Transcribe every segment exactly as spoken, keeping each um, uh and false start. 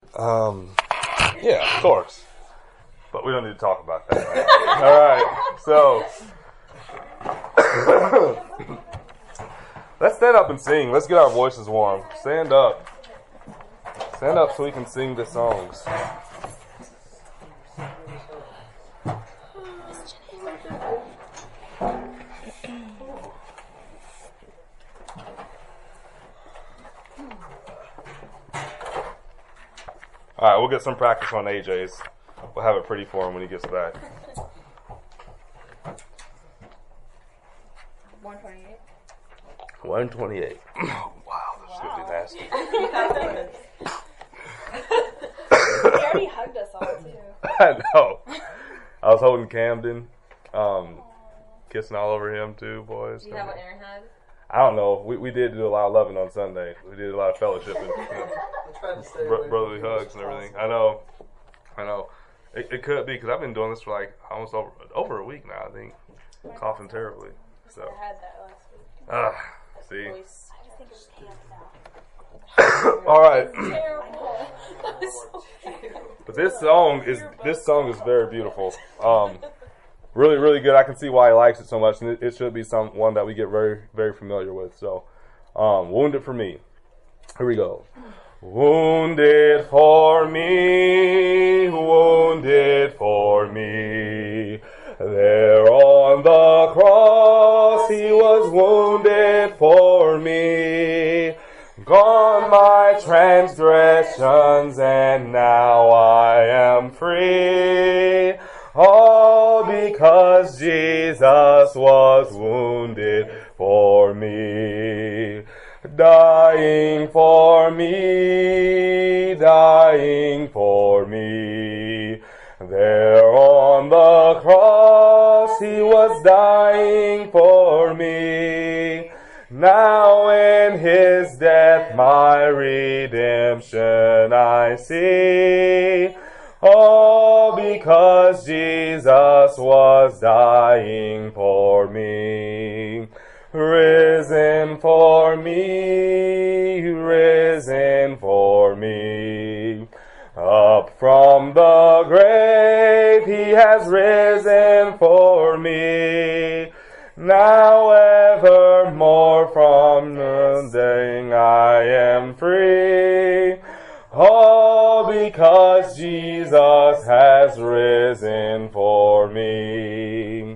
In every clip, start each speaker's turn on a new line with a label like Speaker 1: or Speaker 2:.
Speaker 1: Um, yeah, of course. But we don't need to talk about that. All right. So, let's stand up and sing. Let's get our voices warm. Stand up. Stand up so we can sing the songs. All right, we'll get some practice on A J's. We'll have it pretty for him when he gets back.
Speaker 2: one twenty-eight.
Speaker 1: one twenty-eight. Oh, wow, this is going to be nasty.
Speaker 2: He already hugged us all, too.
Speaker 1: I know. I was holding Camden, um, kissing all over him, too, boys.
Speaker 2: Do you have what Aaron had?
Speaker 1: I don't know. We we did do a lot of loving on Sunday. We did a lot of fellowship and you know, bro- brotherly hugs and everything. I know. I know. It, it could be because I've been doing this for like almost over over a week now, I think. Coughing terribly. So.
Speaker 2: I had that last week.
Speaker 1: Ah, see.
Speaker 2: I just think it's camp now.
Speaker 1: All right.
Speaker 2: Terrible. That was so bad.
Speaker 1: But this song is this song is very beautiful. Um, really, really good. I can see why he likes it so much, and it, it should be some one that we get very, very familiar with. So, um, "Wounded for Me." Here we go. Wounded for me, wounded for me. There on the cross he was wounded for me. Gone my transgressions and now I am free. All because Jesus was wounded for me. Dying for me, dying for me. There on the cross he was dying for me. Now in his death my redemption I see. All because Jesus was dying for me. Risen for me, risen for me. Up from the grave he has risen for me. Now evermore from the day I am free. All because Jesus has risen for me.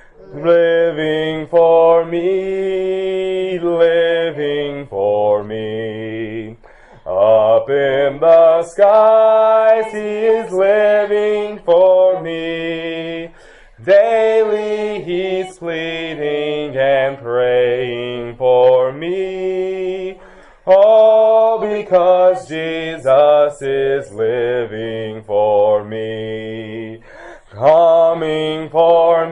Speaker 1: Living for me, living for me. Up in the skies he is living for me. Daily he's pleading and praying for me. All because Jesus is living for me. Coming for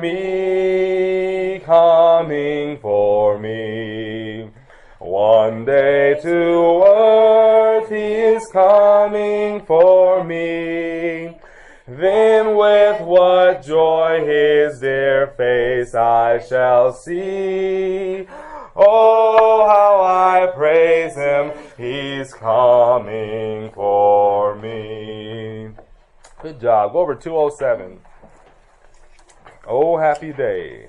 Speaker 1: me, coming for me. One day to earth he is coming for me. Then with what joy his dear face I shall see. Oh, how I praise him, he's coming for me. Good job. Go over two oh seven. Oh, happy day.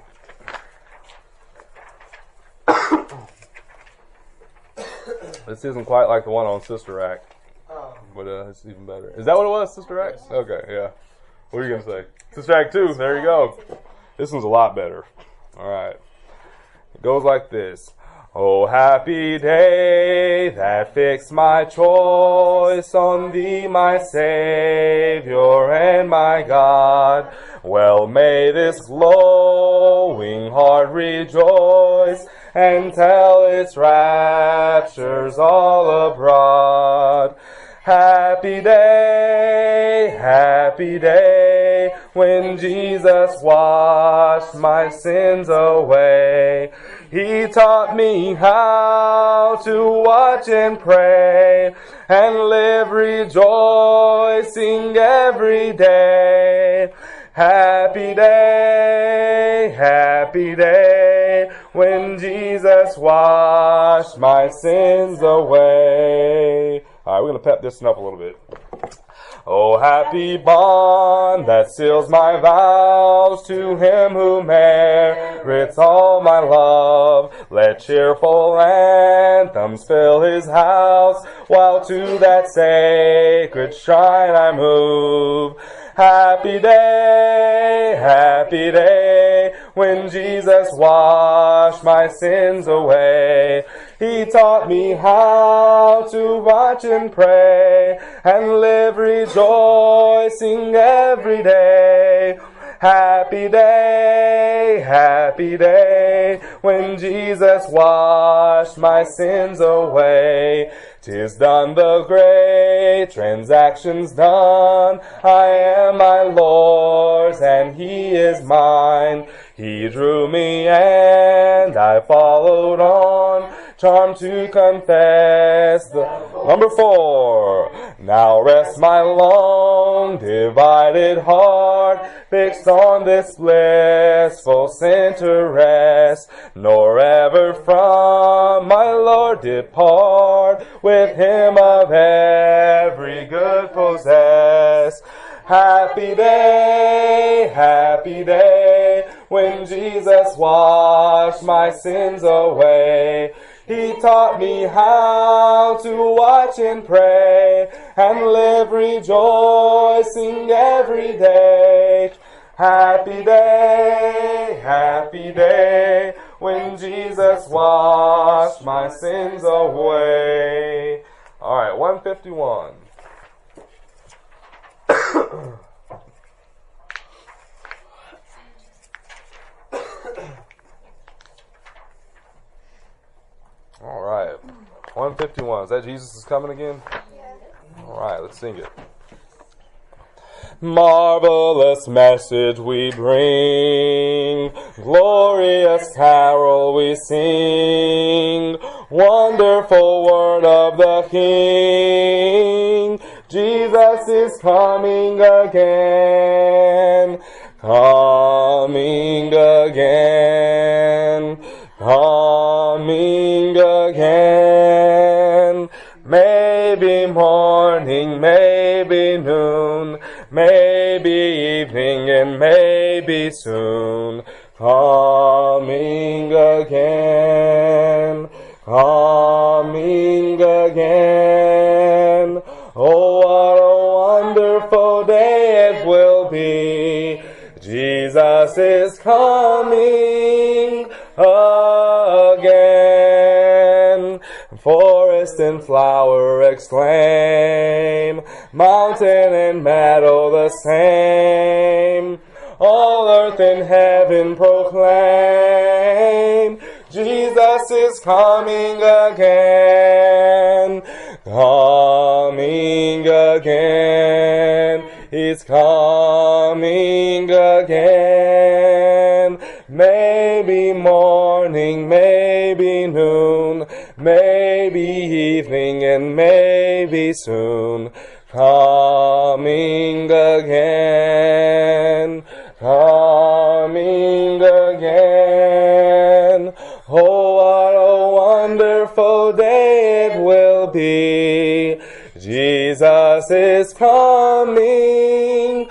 Speaker 1: This isn't quite like the one on Sister Act, but uh, it's even better. Is that what it was, Sister Act? Okay, yeah. What are you going to say? Sister Act two, there you go. This one's a lot better. All right. It goes like this. Oh, happy day that fixed my choice on thee, my Savior and my God. Well, may this glowing heart rejoice and tell its raptures all abroad. Happy day, happy day, when Jesus washed my sins away. He taught me how to watch and pray and live rejoicing every day. Happy day, happy day, when Jesus washed my sins away. All right, we're going to pep this one up a little bit. Oh, happy bond that seals my vows to him who merits all my love. Let cheerful anthems fill his house, while to that sacred shrine I move. Happy day, happy day, when Jesus washed my sins away. He taught me how to watch and pray, and live rejoicing every day. Happy day, happy day, when Jesus washed my sins away. 'Tis done, the great transaction's done. I am my Lord's, and he is mine. He drew me, and I followed on, charmed to confess the... Number four. Now rest my long divided heart, fixed on this blissful center rest, nor ever from my Lord depart, with him of every good possess. Happy day, happy day, when Jesus washed my sins away. He taught me how to watch and pray, and live rejoicing every day. Happy day, happy day, when Jesus washed my sins away. All right, one fifty-one. All right, one fifty-one. Is that Jesus is coming again? All right, let's sing it. Marvelous message we bring, glorious carol we sing, wonderful word of the King. Jesus is coming again, coming again, coming again. Maybe morning, maybe noon, maybe evening, and maybe soon. Coming again, coming again. Oh, what a wonderful day it will be. Jesus is coming again. Forest and flower exclaim, mountain and meadow the same. All earth and heaven proclaim, Jesus is coming again, coming again. He's coming again. Maybe morning, maybe noon, maybe evening, and maybe soon. Coming again, coming again. Oh, what a wonderful day it will be. Jesus is coming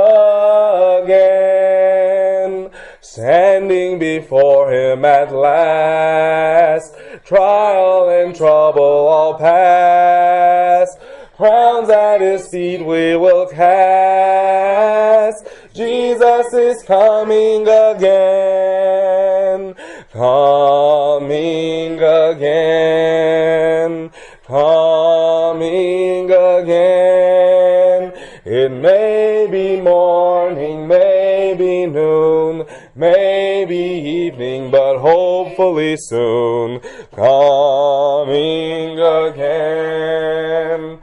Speaker 1: again. Standing before him at last, trial and trouble all past. Crowns at his feet we will cast. Jesus is coming again, coming again, coming again. It may be morning, maybe noon, maybe evening, but hopefully soon. Coming again,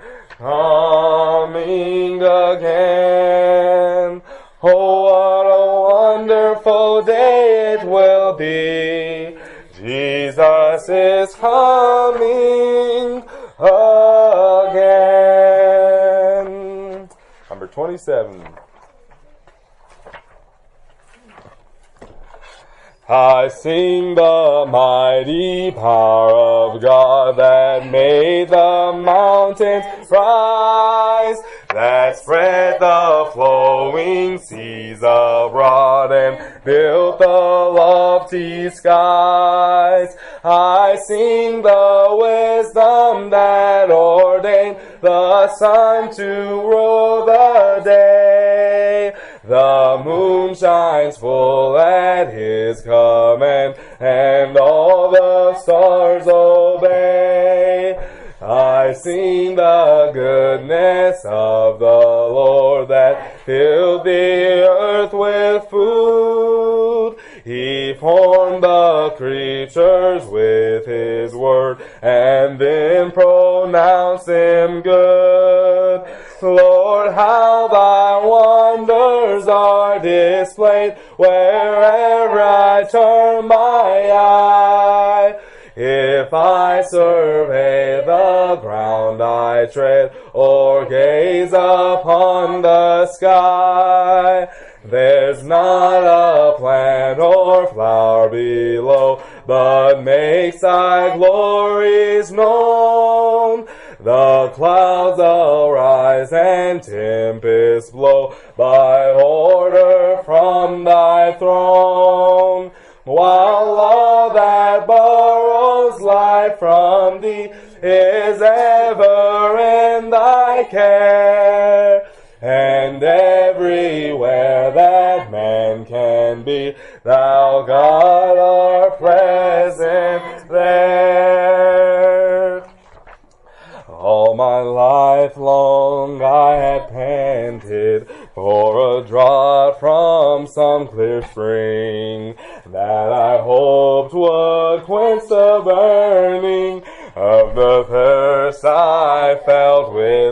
Speaker 1: coming again. Oh, what a wonderful day it will be. Jesus is coming again. Number twenty-seven. I sing the mighty power of God that made the mountains rise, that spread the flowing seas abroad and built the lofty skies. I sing the wisdom that ordained the sun to rule the day. The moon shines full at his command, and all the stars obey. I sing the goodness of the Lord that filled the earth with food. He formed the creatures with his word, and then pronounced them good. Lord, how thy wonders are displayed wherever I turn my eye. If I survey the ground I tread, or gaze upon the sky, there's not a plant or flower below, but makes thy glories known. The clouds arise and tempests blow by order from thy throne, while love that borrows life from thee is ever in thy care. And everywhere that man can be, thou God art present there. All my life long I had panted for a draught from some clear spring, that I hoped would quench the burning of the thirst I felt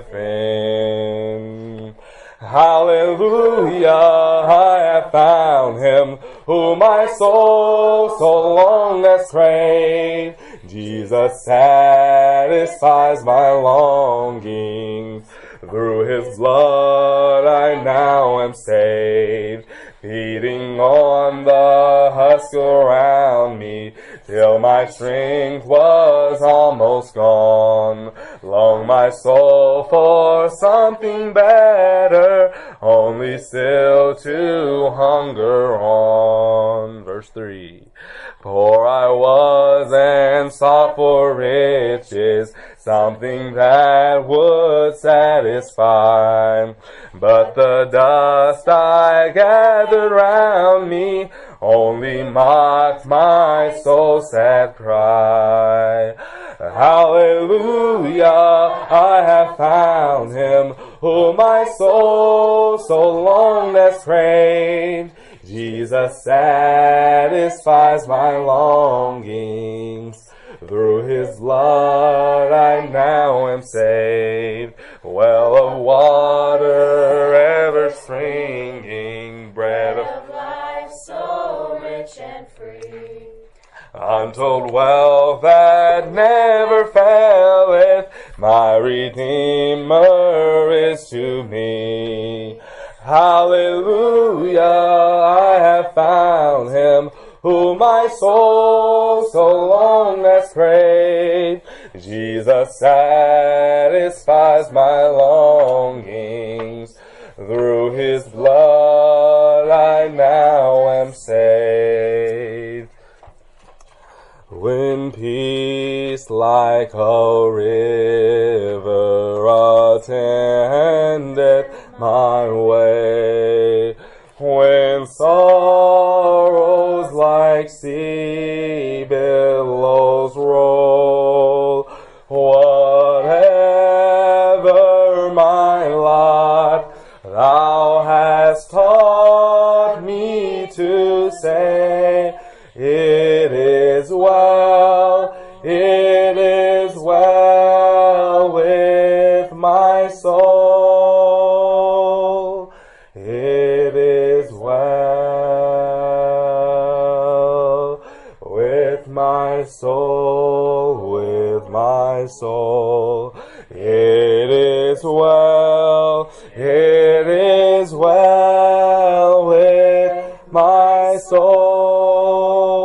Speaker 1: within. Hallelujah, I have found him whom my soul so long has craved. Jesus satisfies my longings. Through his blood I now am saved, feeding on the husk around me, till my strength was almost gone. Longed my soul for something better, only still to hunger on. Verse three. Poor I was and sought for riches, something that would satisfy. But the dust I gathered round me only mocked my soul's sad cry. Hallelujah, I have found him whom my soul so long has craved. Jesus satisfies my longings. Through his blood I now am saved. Well of water ever springing, bread of life so rich and free. Untold wealth that never faileth, my Redeemer is to me. Hallelujah, I have found him whom my soul so long has craved. Jesus satisfies my longings. Through his blood I now am saved. When peace like a river attendeth my way, when sorrows like sea billows roll, whatever my lot, thou hast taught me to say, it is well, it is well with my soul. It is well with my soul, with my soul. It is well, it is well with my soul.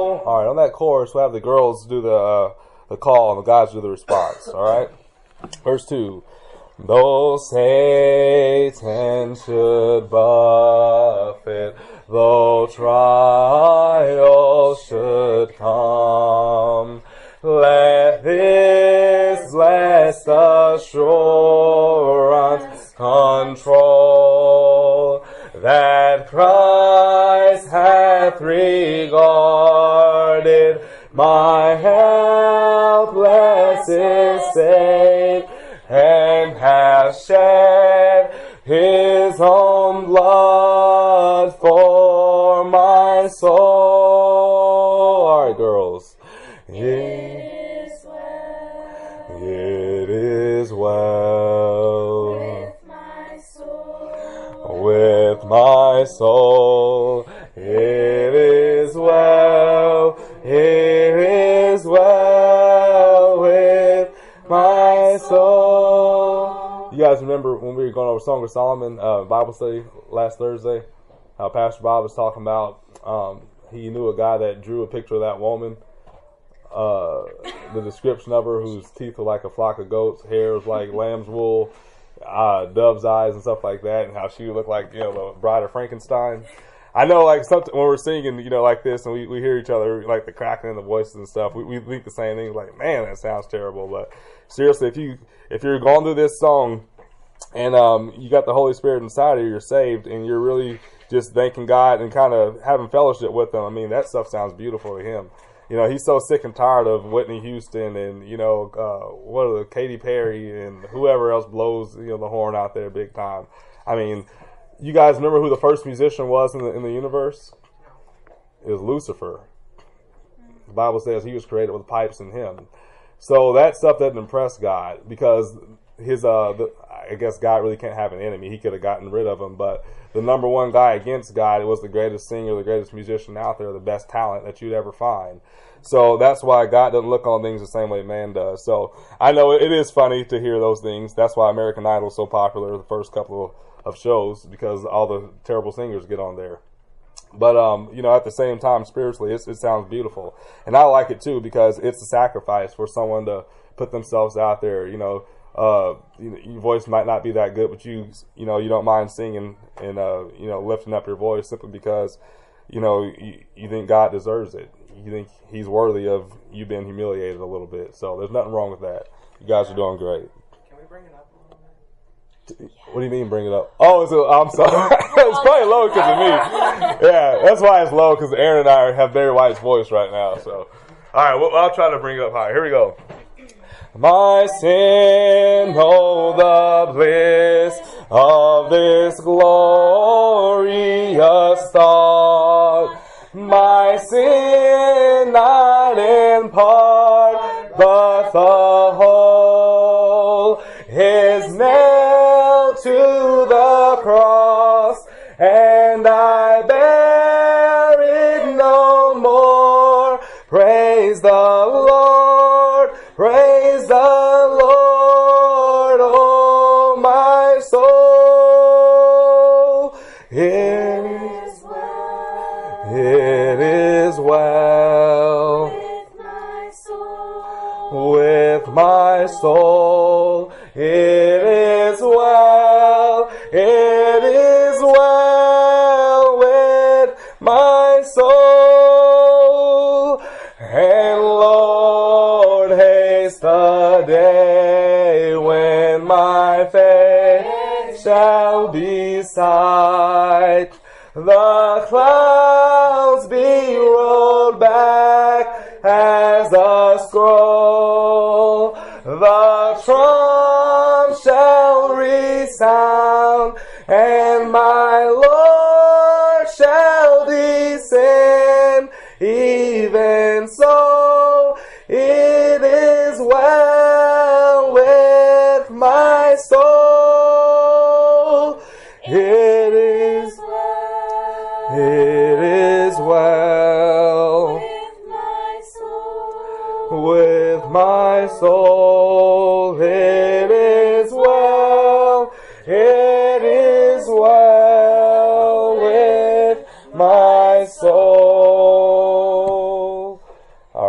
Speaker 1: chorus, we'll have the girls do the uh, the call and the guys do the response. All right? Verse two. Though Satan should buffet, though trials should come, let this blessed assurance control that Christ hath regarded my helpless estate, and hath shed his own blood for my soul. All right, girls. It is well. It is well
Speaker 2: With my soul.
Speaker 1: With my soul. It is well. It is well with my soul. You guys remember when we were going over Song of Solomon uh, Bible study last Thursday? How Pastor Bob was talking about um, he knew a guy that drew a picture of that woman. Uh, the description of her, whose teeth were like a flock of goats, hair was like lamb's wool, uh, dove's eyes and stuff like that, and how she would look like, you know, the bride of Frankenstein. I know, like, something, when we're singing, you know, like this, and we, we hear each other, like the cracking in the voices and stuff, we, we think the same thing, like, man, that sounds terrible. But seriously, if you if you're going through this song and um, you got the Holy Spirit inside of you, you're saved, and you're really just thanking God and kind of having fellowship with Him, I mean, that stuff sounds beautiful to Him. You know, He's so sick and tired of Whitney Houston and, you know, uh, what are the Katy Perry and whoever else blows, you know, the horn out there big time. I mean, you guys remember who the first musician was in the in the universe? It was Lucifer. The Bible says he was created with pipes in him. So that stuff doesn't impress God, because his uh, the, I guess God really can't have an enemy. He could have gotten rid of him, but the number one guy against God was the greatest singer, the greatest musician out there, the best talent that you'd ever find. So that's why God doesn't look on things the same way man does. So I know it is funny to hear those things. That's why American Idol is so popular the first couple of of shows, because all the terrible singers get on there. But um, you know, at the same time, spiritually, it's, it sounds beautiful, and I like it too, because it's a sacrifice for someone to put themselves out there. You know, uh, you, your voice might not be that good, but you you know you don't mind singing and uh, you know lifting up your voice simply because you know you, you think God deserves it. You think He's worthy of you being humiliated a little bit. So there's nothing wrong with that. You guys are doing great.
Speaker 3: Can we bring it up?
Speaker 1: What do you mean bring it up? Oh, it's a, I'm sorry. It's probably low because of me. Yeah, that's why it's low, because Aaron and I have Barry White's voice right now. So, all right, well, I'll try to bring it up higher. Here we go. My sin, oh, the bliss of this glorious thought. My sin, not in part, but the whole, is nailed to the cross, and I bear it no more. Praise the Lord, praise the Lord, oh my soul. It is well, it is well
Speaker 2: With my soul.
Speaker 1: with my soul. It is well, it is well with my soul. And Lord, haste the day when my faith shall be sight. The clouds be rolled back as a scroll. The trump shall resound, and my Lord shall descend. Even so, it is well with my soul. It is
Speaker 2: well.
Speaker 1: It is well
Speaker 2: With my soul.
Speaker 1: with my soul. It is well. It is well with my soul. All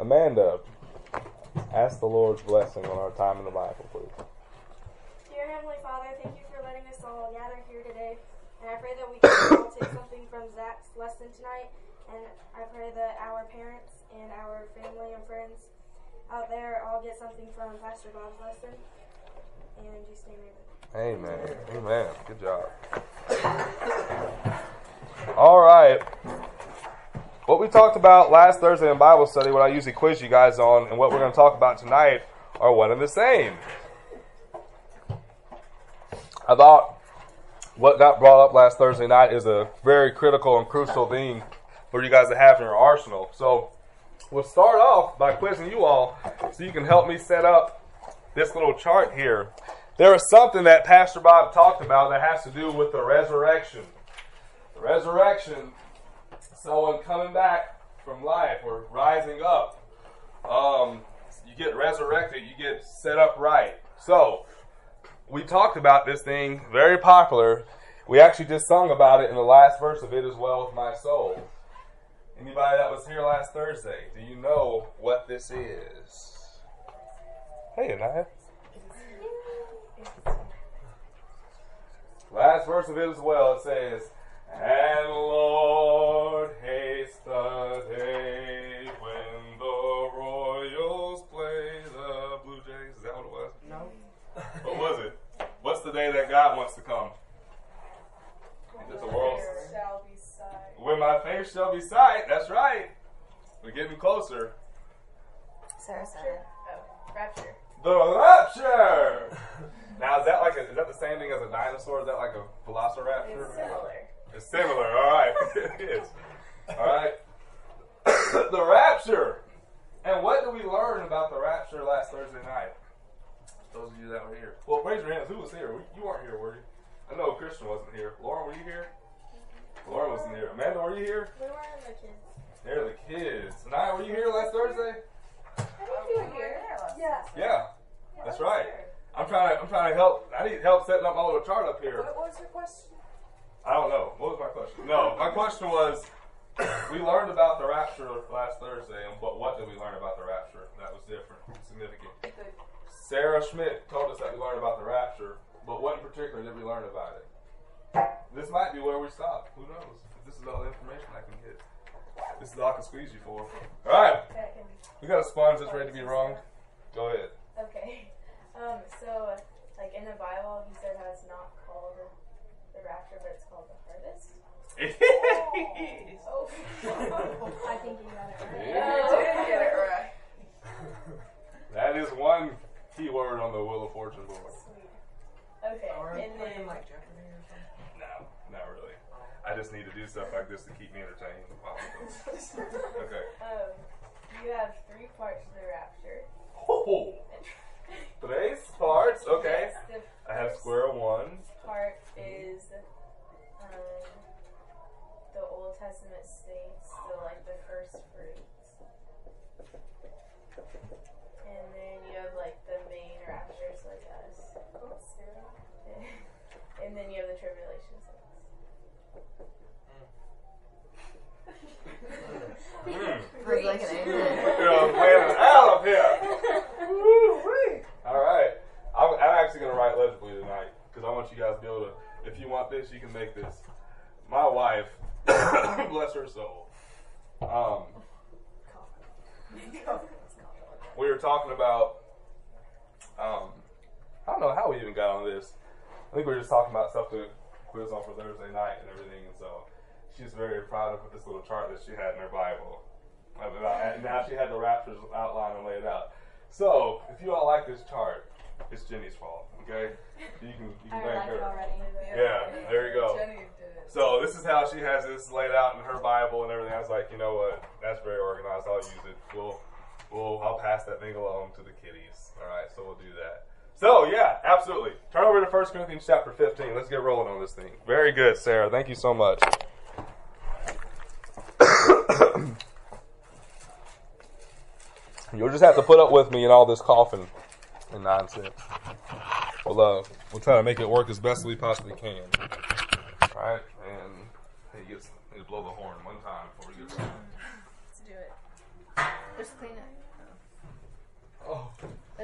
Speaker 1: Amanda, ask the Lord's blessing on our time in the Bible, please.
Speaker 2: Dear Heavenly Father, thank you for letting us all gather here today. And I pray that we can all take something from Zach's lesson tonight. And I pray that our parents and our family and friends out there all get something from Pastor Bob's lesson. And just amen.
Speaker 1: Amen. Amen. Good job. All right. What we talked about last Thursday in Bible study, what I usually quiz you guys on, and what we're going to talk about tonight are one and the same. I thought what got brought up last Thursday night is a very critical and crucial thing for you guys to have in your arsenal. So we'll start off by quizzing you all so you can help me set up this little chart here. There is something that Pastor Bob talked about that has to do with the resurrection. The resurrection, someone coming back from life or rising up. Um, you get resurrected, you get set up right. So, we talked about this thing, very popular. We actually just sung about it in the last verse of It Is Well With My Soul. Anybody that was here last Thursday, do you know what this is? Hey, Anaya. Last verse of It Is Well, it says, and Lord, haste the day when the Royals play the Blue Jays. Is that what it was?
Speaker 3: No.
Speaker 1: What was it? What's the day that God wants to come? Is the world
Speaker 3: Shall be sight.
Speaker 1: when my face shall be sight? That's right. We're getting closer.
Speaker 3: Sarah said it. Oh, rapture.
Speaker 1: The rapture. Now is that like a, is that the same thing as a dinosaur? Is that like a velociraptor?
Speaker 3: It's similar.
Speaker 1: It's similar. All right, it is. All right. The rapture. And what did we learn about the rapture last Thursday night? Those of you that were here. Well, raise your hands. Who was here? You weren't here, were you? I know Christian wasn't here. Lauren, were you here? Lauren wasn't here. Amanda, were you here?
Speaker 2: We were the kids.
Speaker 1: They're the kids. Naya, were you here last Thursday?
Speaker 3: I think you were here.
Speaker 2: Yeah.
Speaker 1: Yeah, that's right. I'm trying to. I'm trying to help. I need help setting up my little chart up here.
Speaker 3: What was your question?
Speaker 1: I don't know. What was my question? No, my question was, we learned about the rapture last Thursday, and but what did we learn about the rapture that was different, significant? Sarah Schmidt told us that we learned about the rapture, but what in particular did we learn about it? This might be where we stop. Who knows? This is all the information I can get. This is all I can squeeze you for. All right. We got a sponge that's ready to be wrung. Go ahead.
Speaker 4: Okay. Um, so, like in the Bible, he said how it's not called the rapture, but it's called the harvest.
Speaker 2: Oh. I think you got it right.
Speaker 1: Yeah.
Speaker 3: You did get it right.
Speaker 1: That is one key word on the Wheel of Fortune board.
Speaker 4: Sweet. Okay.
Speaker 3: Or
Speaker 4: And
Speaker 3: playing
Speaker 4: then,
Speaker 3: like Jeopardy or something.
Speaker 1: No, not really. I just need to do stuff like this to keep me entertained. Okay.
Speaker 4: um, you have three parts to the rapture.
Speaker 1: Oh, today's parts. Okay.
Speaker 4: Yes, the
Speaker 1: I have
Speaker 4: first
Speaker 1: square one.
Speaker 4: part is um, the Old Testament saints, so like the first fruits. And then you have like the main raptures like us. And then you have the tribulation saints.
Speaker 1: Mm.
Speaker 3: Feels like an amen.
Speaker 1: We're playing it out up here. Woo-wee. All right. I'm, I'm actually going to write legibly tonight because I want you guys to be able to, if you want this, you can make this. My wife, bless her soul, um, we were talking about, um, I don't know how we even got on this. I think we were just talking about stuff to quiz on for Thursday night and everything, and so she's very proud of this little chart that she had in her Bible. And now she had the raptures outline and laid out. So, if you all like this chart, it's Jenny's fault, okay? You can, you can
Speaker 2: I
Speaker 1: thank
Speaker 2: like
Speaker 1: her.
Speaker 2: it already.
Speaker 1: Yeah, there you go.
Speaker 3: Jenny did it.
Speaker 1: So this is how she has this laid out in her Bible and everything. I was like, you know what? That's very organized. I'll use it. We'll, we'll, I'll pass that thing along to the kiddies. All right, so we'll do that. So yeah, absolutely. Turn over to First Corinthians chapter fifteen. Let's get rolling on this thing. Very good, Sarah. Thank you so much. You'll just have to put up with me and all this coughing and nonsense. We'll, uh, we'll try to make it work as best we possibly can. All right, and hey, you get, you blow the horn one time before we get started.
Speaker 3: Let's do it. Just clean it.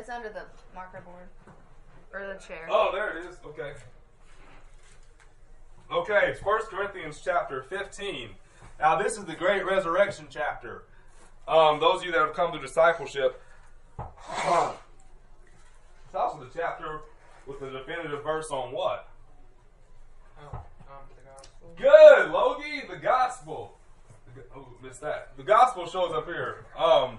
Speaker 3: It's under the marker board. Or the chair.
Speaker 1: Oh, there it is. Okay. Okay, it's First Corinthians chapter fifteen. Now, this is the great resurrection chapter. Um, those of you that have come to discipleship, it's also the chapter with the definitive verse on what?
Speaker 5: Oh, um, the gospel.
Speaker 1: Good, Logie, the gospel. Oh, missed that. The gospel shows up here. Um,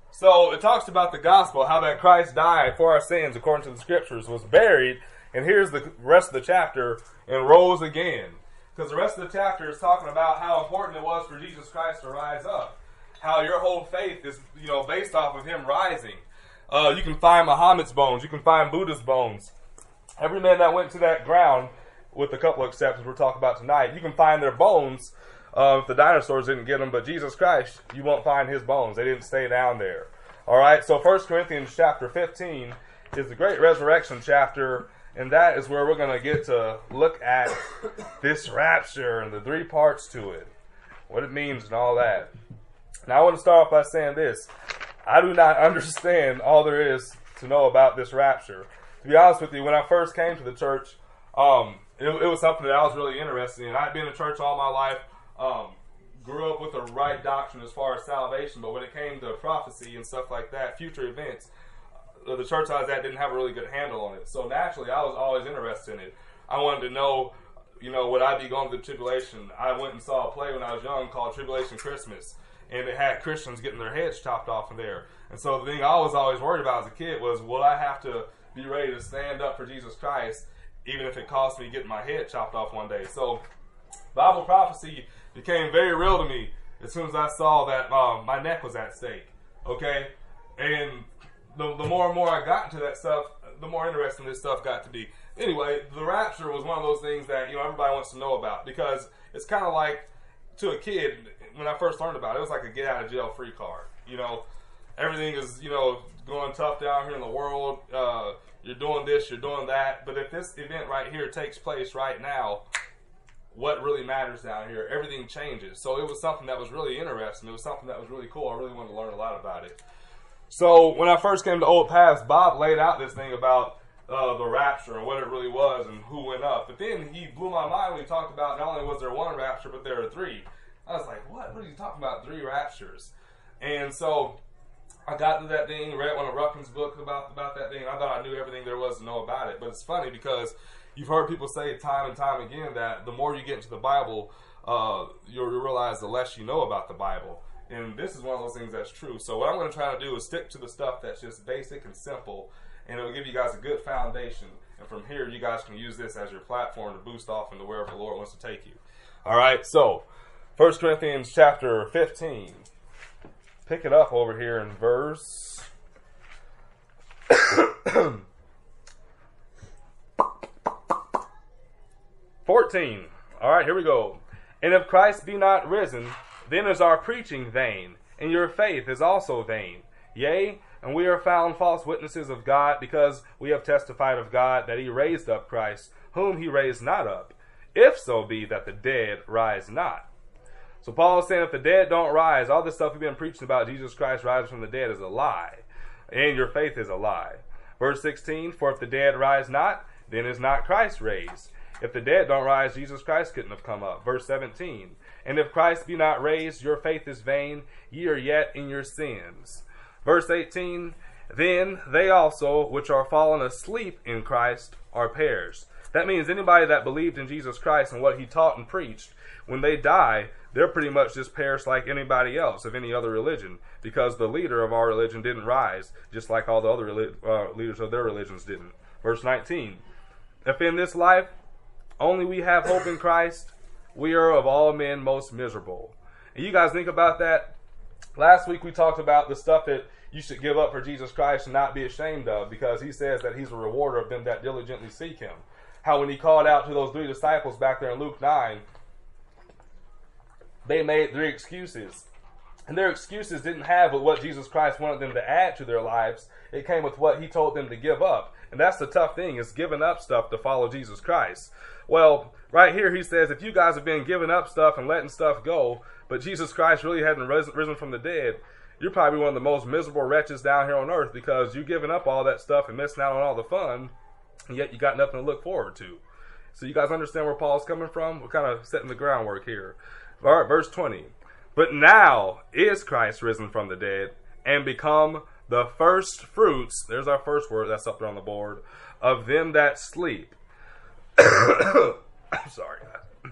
Speaker 1: so it talks about the gospel, how that Christ died for our sins according to the scriptures, was buried, and here's the rest of the chapter, and rose again. Because the rest of the chapter is talking about how important it was for Jesus Christ to rise up. How your whole faith is, you know, based off of him rising. Uh, you can find Muhammad's bones. You can find Buddha's bones. Every man that went to that ground, with a couple of exceptions we'll talk about tonight, you can find their bones. Uh, if the dinosaurs didn't get them, but Jesus Christ, you won't find his bones. They didn't stay down there. All right, so First Corinthians chapter fifteen is the great resurrection chapter, and that is where we're going to get to look at this rapture and the three parts to it, what it means and all that. Now, I want to start off by saying this. I do not understand all there is to know about this rapture. To be honest with you, when I first came to the church, um, it, it was something that I was really interested in. I'd been in church all my life, um, grew up with the right doctrine as far as salvation, but when it came to prophecy and stuff like that, future events, uh, the church I was at didn't have a really good handle on it. So naturally, I was always interested in it. I wanted to know, you know, would I be going through the tribulation? I went and saw a play when I was young called Tribulation Christmas. And it had Christians getting their heads chopped off in there. And so the thing I was always worried about as a kid was, will I have to be ready to stand up for Jesus Christ, even if it cost me getting my head chopped off one day? So Bible prophecy became very real to me as soon as I saw that um, my neck was at stake. Okay? And the, the more and more I got into that stuff, the more interesting this stuff got to be. Anyway, the rapture was one of those things that, you know, everybody wants to know about, because it's kind of like, to a kid, when I first learned about it, it was like a get out of jail free card. You know, everything is, you know, going tough down here in the world. Uh, you're doing this, you're doing that. But if this event right here takes place right now, what really matters down here? Everything changes. So it was something that was really interesting. It was something that was really cool. I really wanted to learn a lot about it. So when I first came to Old Paths, Bob laid out this thing about uh, the rapture and what it really was and who went up. But then he blew my mind when he talked about not only was there one rapture, but there are three. I was like, what? What are you talking about? Three raptures. And so I got to that thing, read one of Ruffins' books about, about that thing, and I thought I knew everything there was to know about it. But it's funny because you've heard people say time and time again that the more you get into the Bible, uh, you'll realize the less you know about the Bible. And this is one of those things that's true. So what I'm going to try to do is stick to the stuff that's just basic and simple, and it'll give you guys a good foundation. And from here, you guys can use this as your platform to boost off into wherever the Lord wants to take you. All right, so First Corinthians chapter fifteen. Pick it up over here in verse fourteen. All right, here we go. And if Christ be not risen, then is our preaching vain, and your faith is also vain. Yea, and we are found false witnesses of God, because we have testified of God that he raised up Christ, whom he raised not up, if so be that the dead rise not. So Paul is saying if the dead don't rise, all this stuff we've been preaching about Jesus Christ rising from the dead is a lie, and your faith is a lie. Verse sixteen, for if the dead rise not, then is not Christ raised. If the dead don't rise, Jesus Christ couldn't have come up. Verse seventeen, and if Christ be not raised, your faith is vain, ye are yet in your sins. Verse eighteen, then they also which are fallen asleep in Christ are perished. That means anybody that believed in Jesus Christ and what he taught and preached, when they die, they're pretty much just perished like anybody else of any other religion, because the leader of our religion didn't rise, just like all the other uh, leaders of their religions didn't. Verse nineteen, if in this life only we have hope in Christ, we are of all men most miserable. And you guys think about that. Last week we talked about the stuff that you should give up for Jesus Christ and not be ashamed of, because he says that he's a rewarder of them that diligently seek him. How when he called out to those three disciples back there in Luke nine, they made three excuses. And their excuses didn't have with what Jesus Christ wanted them to add to their lives. It came with what he told them to give up. And that's the tough thing, is giving up stuff to follow Jesus Christ. Well, right here he says, if you guys have been giving up stuff and letting stuff go, but Jesus Christ really hadn't risen, risen from the dead, you're probably one of the most miserable wretches down here on earth because you're giving up all that stuff and missing out on all the fun, and yet you got nothing to look forward to. So you guys understand where Paul's coming from? We're kind of setting the groundwork here. All right, verse twenty. But now is Christ risen from the dead and become the first fruits, there's our first word, that's up there on the board, of them that sleep. I'm sorry, guys.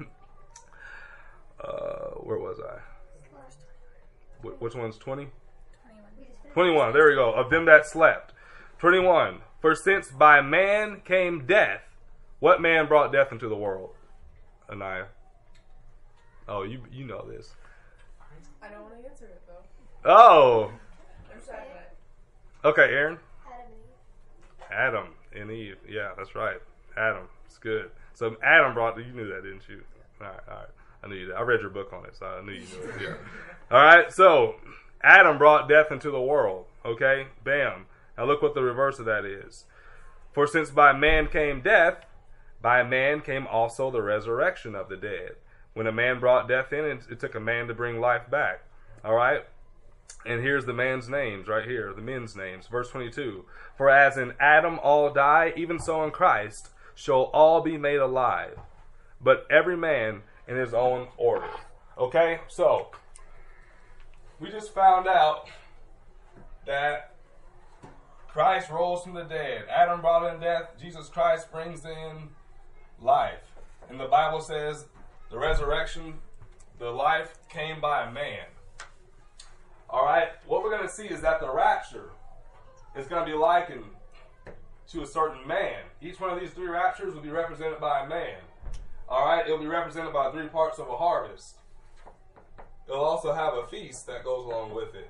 Speaker 1: Uh, where was I? Wh- which one's twenty? twenty-one. twenty-one, there we go. Of them that slept. twenty-one. For since by man came death, what man brought death into the world? Anaya. Oh, you you know this.
Speaker 4: I don't want to answer it, though.
Speaker 1: Oh.
Speaker 4: I'm sorry.
Speaker 1: Okay, Aaron.
Speaker 2: Adam
Speaker 1: Adam
Speaker 2: and Eve.
Speaker 1: and Eve. Yeah, that's right. Adam. It's good. So Adam brought, you knew that, didn't you? All right, all right. I knew you did. I read your book on it, so I knew you knew it. Yeah. All right, so Adam brought death into the world. Okay? Bam. Now look what the reverse of that is. For since by man came death, by man came also the resurrection of the dead. When a man brought death in, it, it took a man to bring life back. All right? And here's the man's names right here, the men's names. Verse twenty-two. For as in Adam all die, even so in Christ shall all be made alive, but every man in his own order. Okay? So, we just found out that Christ rose from the dead. Adam brought in death. Jesus Christ brings in life. And the Bible says the resurrection, the life came by a man. All right, what we're going to see is that the rapture is going to be likened to a certain man. Each one of these three raptures will be represented by a man. All right, it'll be represented by three parts of a harvest. It'll also have a feast that goes along with it.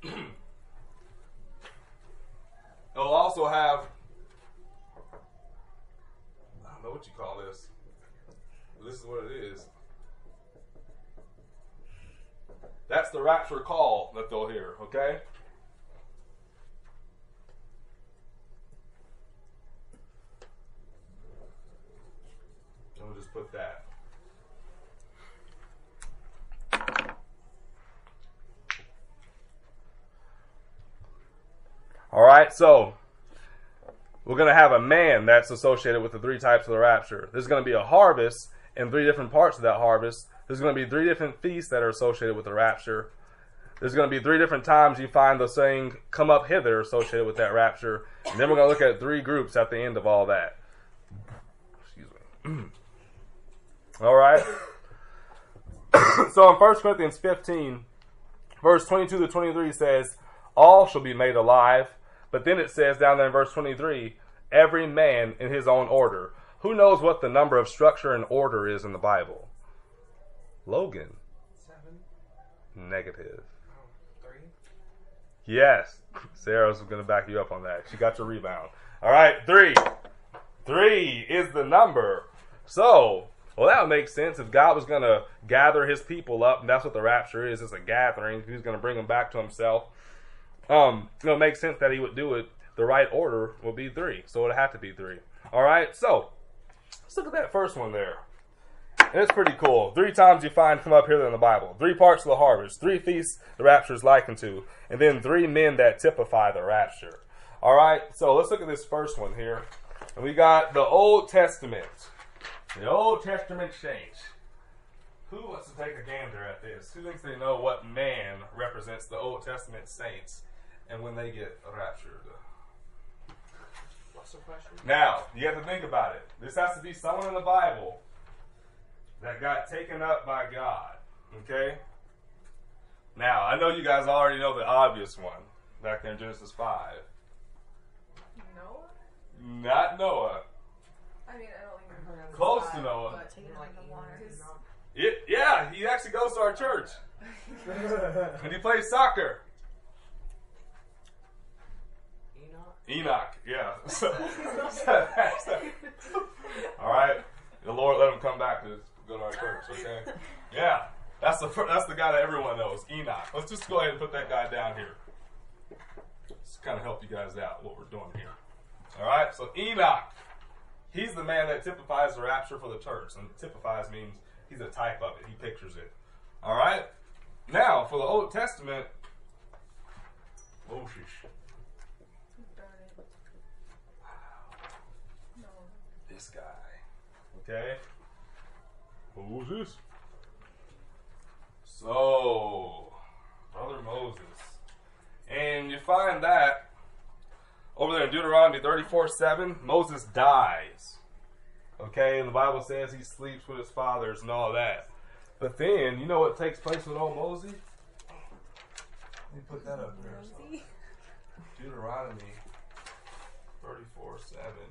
Speaker 1: It'll also have, I don't know what you call this, but this is what it is. That's the rapture call that they'll hear, okay? And we'll just put that. All right, so we're going to have a man that's associated with the three types of the rapture. There's going to be a harvest and three different parts of that harvest. There's going to be three different feasts that are associated with the rapture. There's going to be three different times you find the saying, come up hither, associated with that rapture. And then we're going to look at three groups at the end of all that. Excuse me. All right. So in First Corinthians fifteen, verse twenty-two to twenty-three says, all shall be made alive. But then it says down there in verse twenty-three, every man in his own order. Who knows what the number of structure and order is in the Bible? Logan.
Speaker 5: Seven.
Speaker 1: Negative.
Speaker 5: Oh, three.
Speaker 1: Yes. Sarah's going to back you up on that. She got your rebound. All right, three. Three is the number. So, well, that would make sense. If God was going to gather his people up, and that's what the rapture is, it's a gathering. He's going to bring them back to himself. Um, it would make sense that he would do it. The right order would be three. So it would have to be three. All right, so let's look at that first one there. And it's pretty cool. Three times you find come up here in the Bible. Three parts of the harvest. Three feasts the rapture is likened to. And then three men that typify the rapture. All right, so let's look at this first one here. And we got the Old Testament. The Old Testament saints. Who wants to take a gander at this? Who thinks they know what man represents the Old Testament saints and when they get raptured?
Speaker 5: What's the question?
Speaker 1: Now, you have to think about it. This has to be someone in the Bible that got taken up by God. Okay? Now, I know you guys already know the obvious one back there in Genesis five.
Speaker 4: Noah?
Speaker 1: Not Noah.
Speaker 4: I mean, I don't think we're going
Speaker 1: Close to Noah.
Speaker 4: But taking like the water.
Speaker 1: It, yeah, he actually goes to our church. And he plays soccer.
Speaker 5: Enoch.
Speaker 1: Enoch, yeah. So, so that's the, all right. The Lord let him come back to go to our church, okay? Yeah, that's the that's the guy that everyone knows, Enoch. Let's just go ahead and put that guy down here. Just kind of help you guys out what we're doing here. All right, so Enoch, he's the man that typifies the rapture for the church. And typifies means he's a type of it. He pictures it. All right? Now, for the Old Testament, Moses. This guy. Okay? Moses. So, Brother Moses. And you find that over there in Deuteronomy thirty-four seven, Moses dies. Okay? And the Bible says he sleeps with his fathers and all that. But then, you know what takes place with old Mosey? Let me put that up there. So. Deuteronomy thirty-four seven.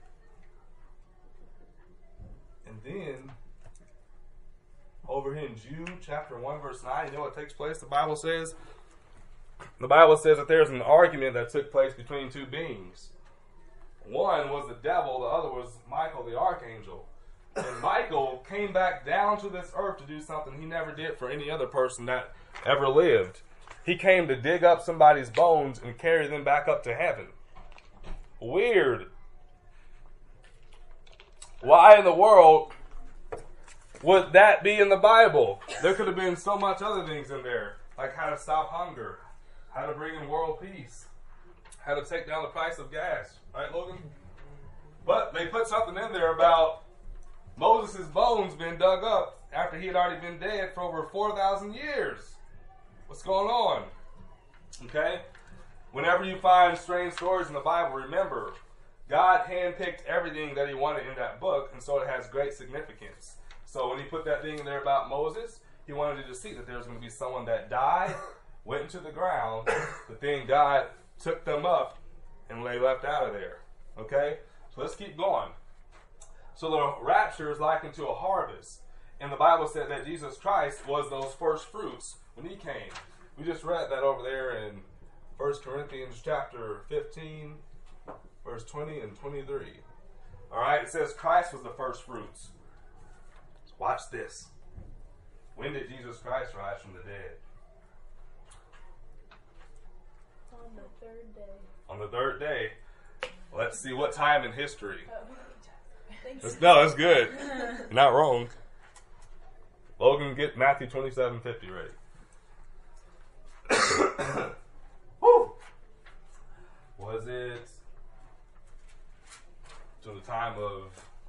Speaker 1: And then, over here in Jude chapter one verse nine, you know what takes place? The Bible says, the Bible says that there's an argument that took place between two beings. One was the devil, the other was Michael the archangel. And Michael came back down to this earth to do something he never did for any other person that ever lived. He came to dig up somebody's bones and carry them back up to heaven. Weird. Why in the world would that be in the Bible? There could have been so much other things in there, like how to stop hunger, how to bring in world peace, how to take down the price of gas. Right, Logan? But they put something in there about Moses' bones being dug up after he had already been dead for over four thousand years. What's going on? Okay? Whenever you find strange stories in the Bible, remember, God handpicked everything that he wanted in that book, and so it has great significance. So when he put that thing in there about Moses, he wanted you to see that there was going to be someone that died, went into the ground, but then God took them up, and they left out of there. Okay? So let's keep going. So the rapture is likened to a harvest. And the Bible said that Jesus Christ was those first fruits when he came. We just read that over there in First Corinthians chapter fifteen, verse twenty and twenty-three. Alright, it says Christ was the first fruits. Watch this. When did Jesus Christ rise from the dead?
Speaker 4: On the third day.
Speaker 1: On the third day. Let's see what time in history.
Speaker 4: Oh.
Speaker 1: That's, no, that's good. You're not wrong. Logan, get Matthew twenty-seven fifty ready. Woo! Was it to the time of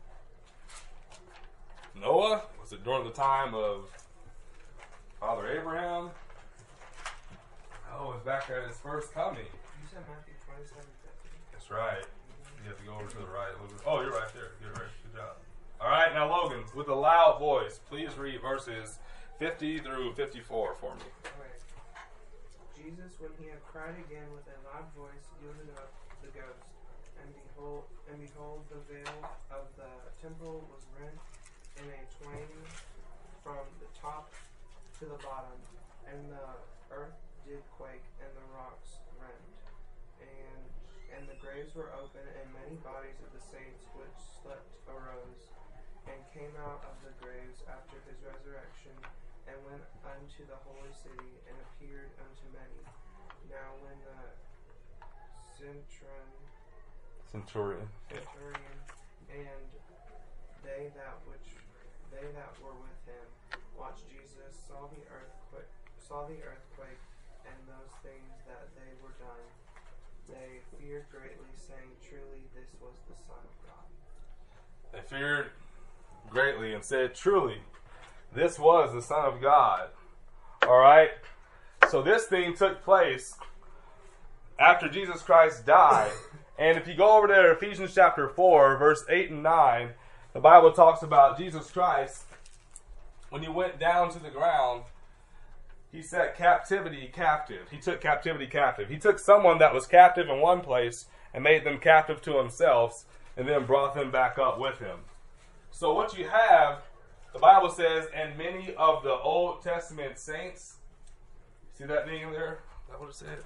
Speaker 1: Noah? Was it during the time of Father Abraham? Oh, it's back at his first coming.
Speaker 5: You said Matthew twenty-seven fifty.
Speaker 1: That's right. You have to go over to the right a little bit. Oh, you're right there. You're right. Good job. All right, now Logan, with a loud voice, please read verses fifty through fifty-four for me.
Speaker 5: Okay. Jesus, when he had cried again with a loud voice, yielded up the ghost. And behold, and behold, the veil of the temple was rent in a twain from the top to the bottom, and the earth did quake, and the rocks rent, and and the graves were open, and many bodies of the saints which slept arose, and came out of the graves after his resurrection, and went unto the holy city, and appeared unto many. Now when the centurion,
Speaker 1: Centurion.
Speaker 5: centurion and they that which they that were with him watched Jesus, saw the earthquake, saw the earthquake, and those things that they were done, they feared greatly, saying, Truly this was the Son of God.
Speaker 1: They feared greatly and said, Truly, this was the Son of God. All right? So this thing took place after Jesus Christ died. And if you go over there to Ephesians chapter four, verse eight and nine, the Bible talks about Jesus Christ. When he went down to the ground, he set captivity captive. He took captivity captive. He took someone that was captive in one place and made them captive to himself, and then brought them back up with him. So what you have, the Bible says, and many of the Old Testament saints, see that thing in there? Is that what it said?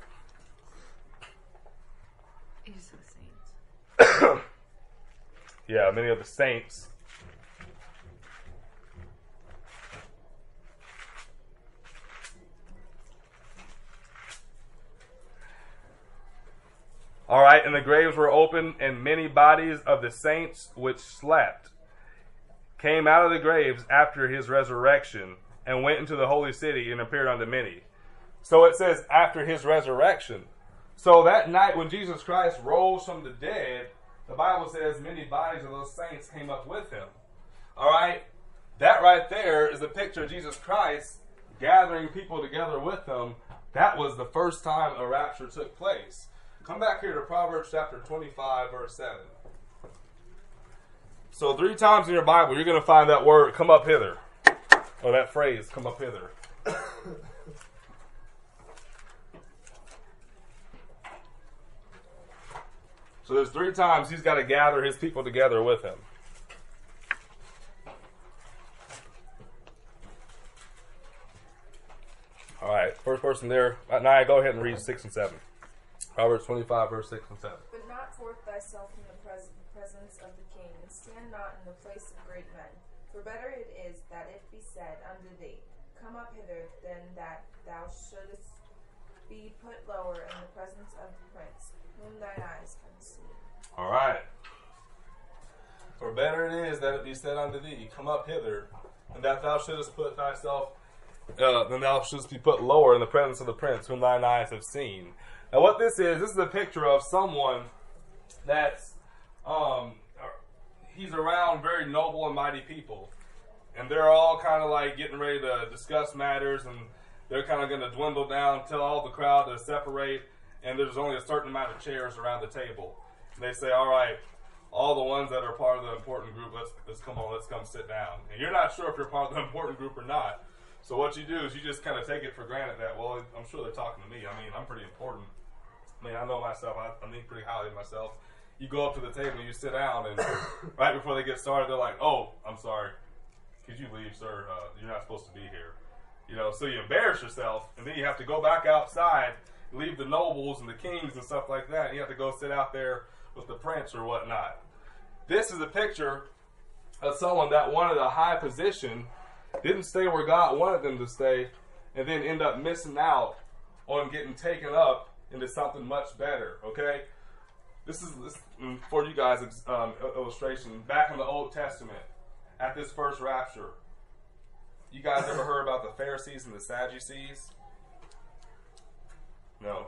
Speaker 3: Is the saints.
Speaker 1: Yeah, many of the saints. All right, and the graves were open, and many bodies of the saints which slept came out of the graves after his resurrection, and went into the holy city and appeared unto many. So it says after his resurrection. So that night when Jesus Christ rose from the dead, the Bible says many bodies of those saints came up with him. All right? That right there is a picture of Jesus Christ gathering people together with him. That was the first time a rapture took place. Come back here to Proverbs chapter twenty-five, verse seven. So three times in your Bible, you're going to find that word, come up hither. Or that phrase, come up hither. So there's three times he's got to gather his people together with him. All right, first person there. Now go ahead and read six and seven. Proverbs twenty-five, verse six and seven.
Speaker 4: Put not forth thyself in the pres- presence of the king, and stand not in the place of great men. For better it is that it be said unto thee, Come up hither, than that thou shouldest be put lower in the presence of the prince, whom thine eyes have seen.
Speaker 1: All right. For better it is that it be said unto thee, Come up hither, and that thou shouldest put thyself, uh, then thou shouldest be put lower in the presence of the prince, whom thine eyes have seen. Now, what this is, this is a picture of someone that's, um, he's around very noble and mighty people, and they're all kind of like getting ready to discuss matters, and they're kind of going to dwindle down, tell all the crowd to separate, and there's only a certain amount of chairs around the table. And they say, all right, all the ones that are part of the important group, let's let's come on, let's come sit down. And you're not sure if you're part of the important group or not. So what you do is you just kind of take it for granted that, well, I'm sure they're talking to me. I mean, I'm pretty important. I mean, I know myself. I, I think pretty highly of myself. You go up to the table, you sit down, and right before they get started, they're like, oh, I'm sorry. Could you leave, sir? Uh, you're not supposed to be here. You know, so you embarrass yourself, and then you have to go back outside, leave the nobles and the kings and stuff like that, and you have to go sit out there with the prince or whatnot. This is a picture of someone that wanted a high position, didn't stay where God wanted them to stay, and then end up missing out on getting taken up into something much better, okay? This is, this, for you guys, um, illustration, back in the Old Testament, at this first rapture, you guys ever heard about the Pharisees and the Sadducees? No.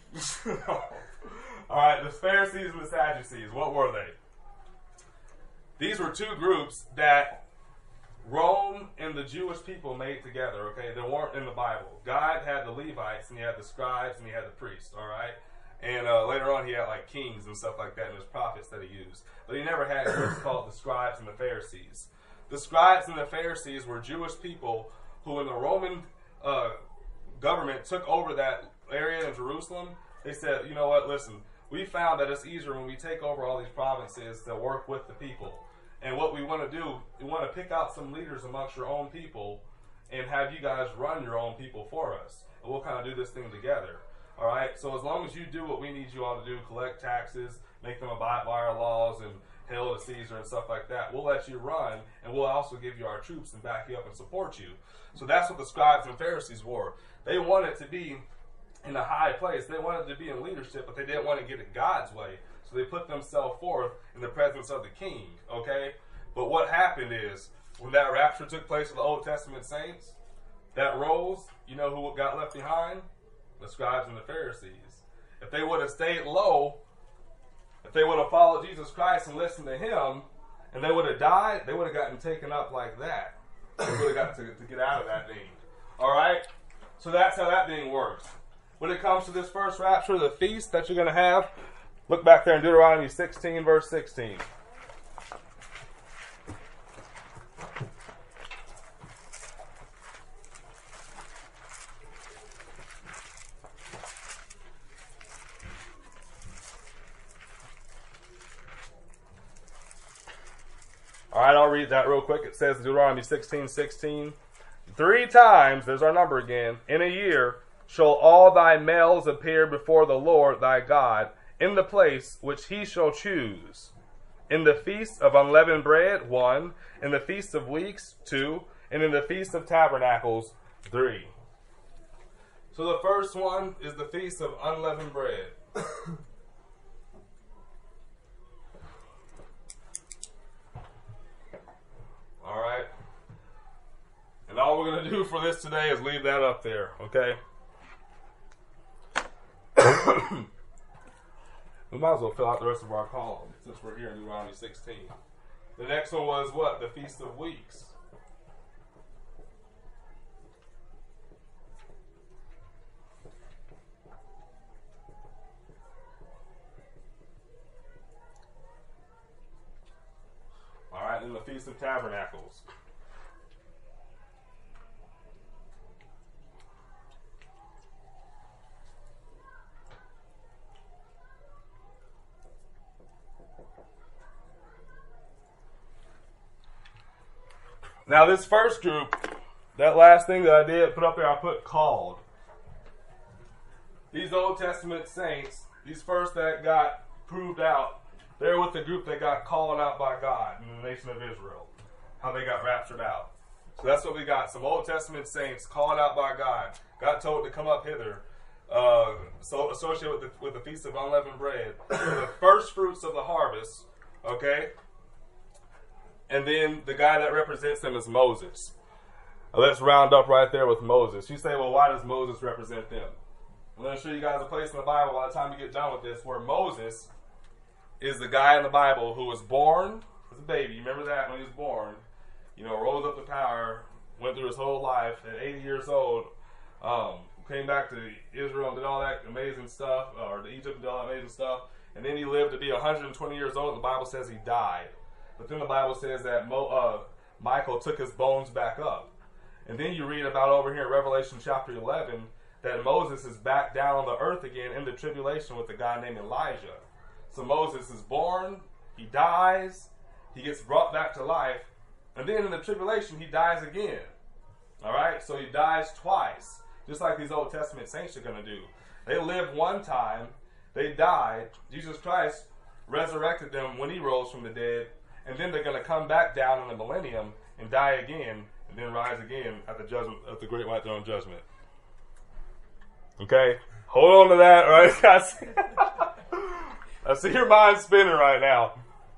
Speaker 1: All right, the Pharisees and the Sadducees, what were they? These were two groups that Rome and the Jewish people made together, okay? They weren't in the Bible. God had the Levites, and he had the scribes, and he had the priests, all right? And uh, later on, he had like kings and stuff like that, and there's prophets that he used. But he never had groups called the scribes and the Pharisees. The scribes and the Pharisees were Jewish people who, when the Roman uh, government took over that area in Jerusalem, they said, you know what, listen, we found that it's easier when we take over all these provinces to work with the people. And what we want to do, we want to pick out some leaders amongst your own people and have you guys run your own people for us. And we'll kind of do this thing together. All right? So as long as you do what we need you all to do, collect taxes, make them abide by our laws, and hail to Caesar and stuff like that, we'll let you run, and we'll also give you our troops and back you up and support you. So that's what the scribes and Pharisees were. They wanted to be in a high place. They wanted to be in leadership, but they didn't want to get it God's way. So they put themselves forth in the presence of the king, okay? But what happened is, when that rapture took place with the Old Testament saints, that rose, you know who got left behind? The scribes and the Pharisees. If they would have stayed low, if they would have followed Jesus Christ and listened to him, and they would have died, they would have gotten taken up like that. They would have got to, to get out of that thing. All right? So that's how that thing works. When it comes to this first rapture, the feast that you're going to have, look back there in Deuteronomy sixteen, verse sixteen. All right, I'll read that real quick. It says in Deuteronomy sixteen, sixteen, three times, there's our number again, in a year shall all thy males appear before the Lord thy God in the place which he shall choose. In the feast of unleavened bread, one. In the feast of weeks, two. And in the feast of tabernacles, three. So the first one is the feast of unleavened bread. All right. And all we're going to do for this today is leave that up there, okay? We might as well fill out the rest of our column since we're here in Deuteronomy sixteen. The next one was what? The Feast of Weeks. All right, then the Feast of Tabernacles. Now this first group, that last thing that I did put up there, I put called. These Old Testament saints, these first that got proved out, they're with the group that got called out by God in the nation of Israel. How they got raptured out. So that's what we got. Some Old Testament saints called out by God, got told to come up hither, uh, so associated with the, with the Feast of Unleavened Bread, the first fruits of the harvest, okay? And then the guy that represents them is Moses. Now let's round up right there with Moses. You say, well, why does Moses represent them? I'm going to show you guys a place in the Bible by the time we get done with this where Moses is the guy in the Bible who was born as a baby. You remember that when he was born? You know, rose up to power, went through his whole life at eighty years old, um, came back to Israel and did all that amazing stuff, or to Egypt and did all that amazing stuff. And then he lived to be one hundred twenty years old, and the Bible says he died. But then the Bible says that Mo, uh, Michael took his bones back up. And then you read about over here in Revelation chapter eleven that Moses is back down on the earth again in the tribulation with a guy named Elijah. So Moses is born, he dies, he gets brought back to life, and then in the tribulation he dies again. All right? So he dies twice, just like these Old Testament saints are going to do. They lived one time, they died, Jesus Christ resurrected them when he rose from the dead, and then they're going to come back down in the millennium and die again, and then rise again at the judgment, at the great white throne judgment. Okay? Hold on to that, right? I see, I see your mind spinning right now.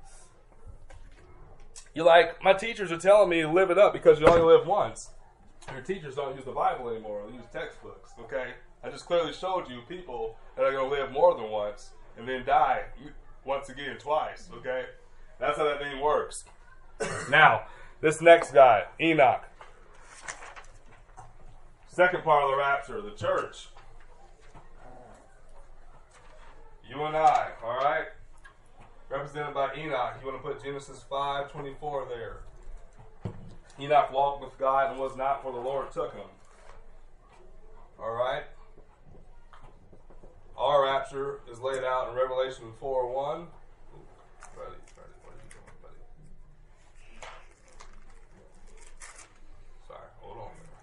Speaker 1: You're like, my teachers are telling me to live it up because you only live once. Your teachers don't use the Bible anymore. They use textbooks, okay? I just clearly showed you people that are going to live more than once and then die once again, twice, okay? That's how that thing works. Now, this next guy, Enoch. Second part of the rapture, the church. You and I, all right? Represented by Enoch. You want to put Genesis five twenty-four there. Enoch walked with God and was not, for the Lord took him. All right? Our rapture is laid out in Revelation four one. Buddy, buddy, what are you doing, buddy? Sorry, hold on there.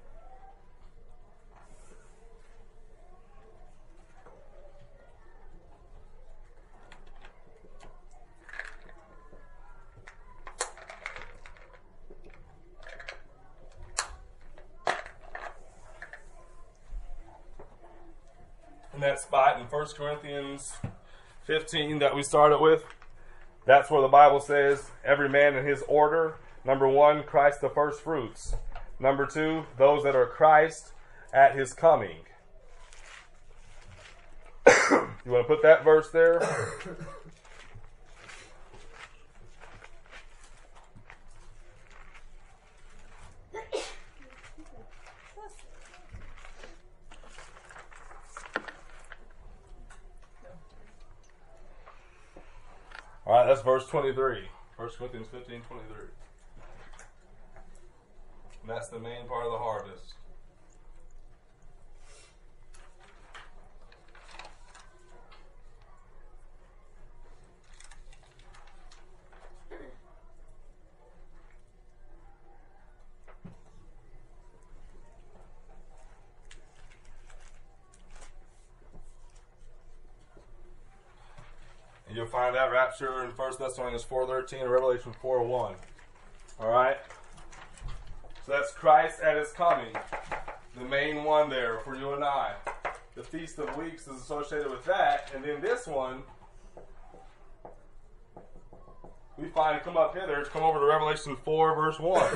Speaker 1: In that spot in First Corinthians fifteen that we started with, that's where the Bible says every man in his order. Number one, Christ the first fruits. Number two, those that are Christ at his coming. You want to put that verse there? All right, that's verse twenty-three. First Corinthians fifteen, twenty-three. And that's the main part of the harvest. You'll find that rapture in First Thessalonians four thirteen and Revelation four one. All right? So that's Christ at his coming. The main one there for you and I. The Feast of Weeks is associated with that. And then this one, we find, come up hither, come over to Revelation four verse one.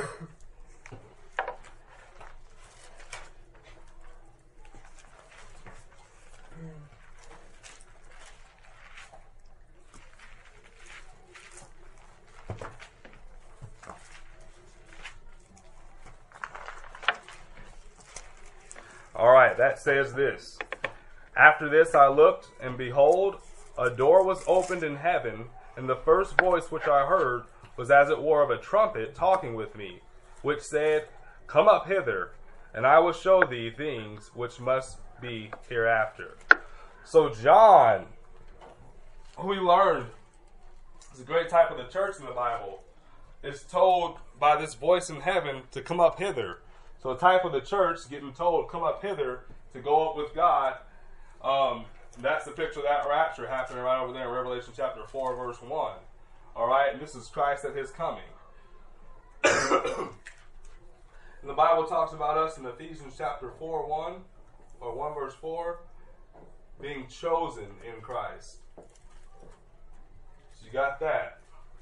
Speaker 1: that says this. After this I looked, and behold, a door was opened in heaven, and the first voice which I heard was as it were of a trumpet talking with me, which said, Come up hither, and I will show thee things which must be hereafter. So John, who we learned is a great type of the church in the Bible, is told by this voice in heaven to come up hither. So a type of the church getting told, come up hither, to go up with God. Um, that's the picture of that rapture happening right over there in Revelation chapter four, verse one. All right, and this is Christ at his coming. And the Bible talks about us in Ephesians chapter four, one, or one verse four, being chosen in Christ. So you got that.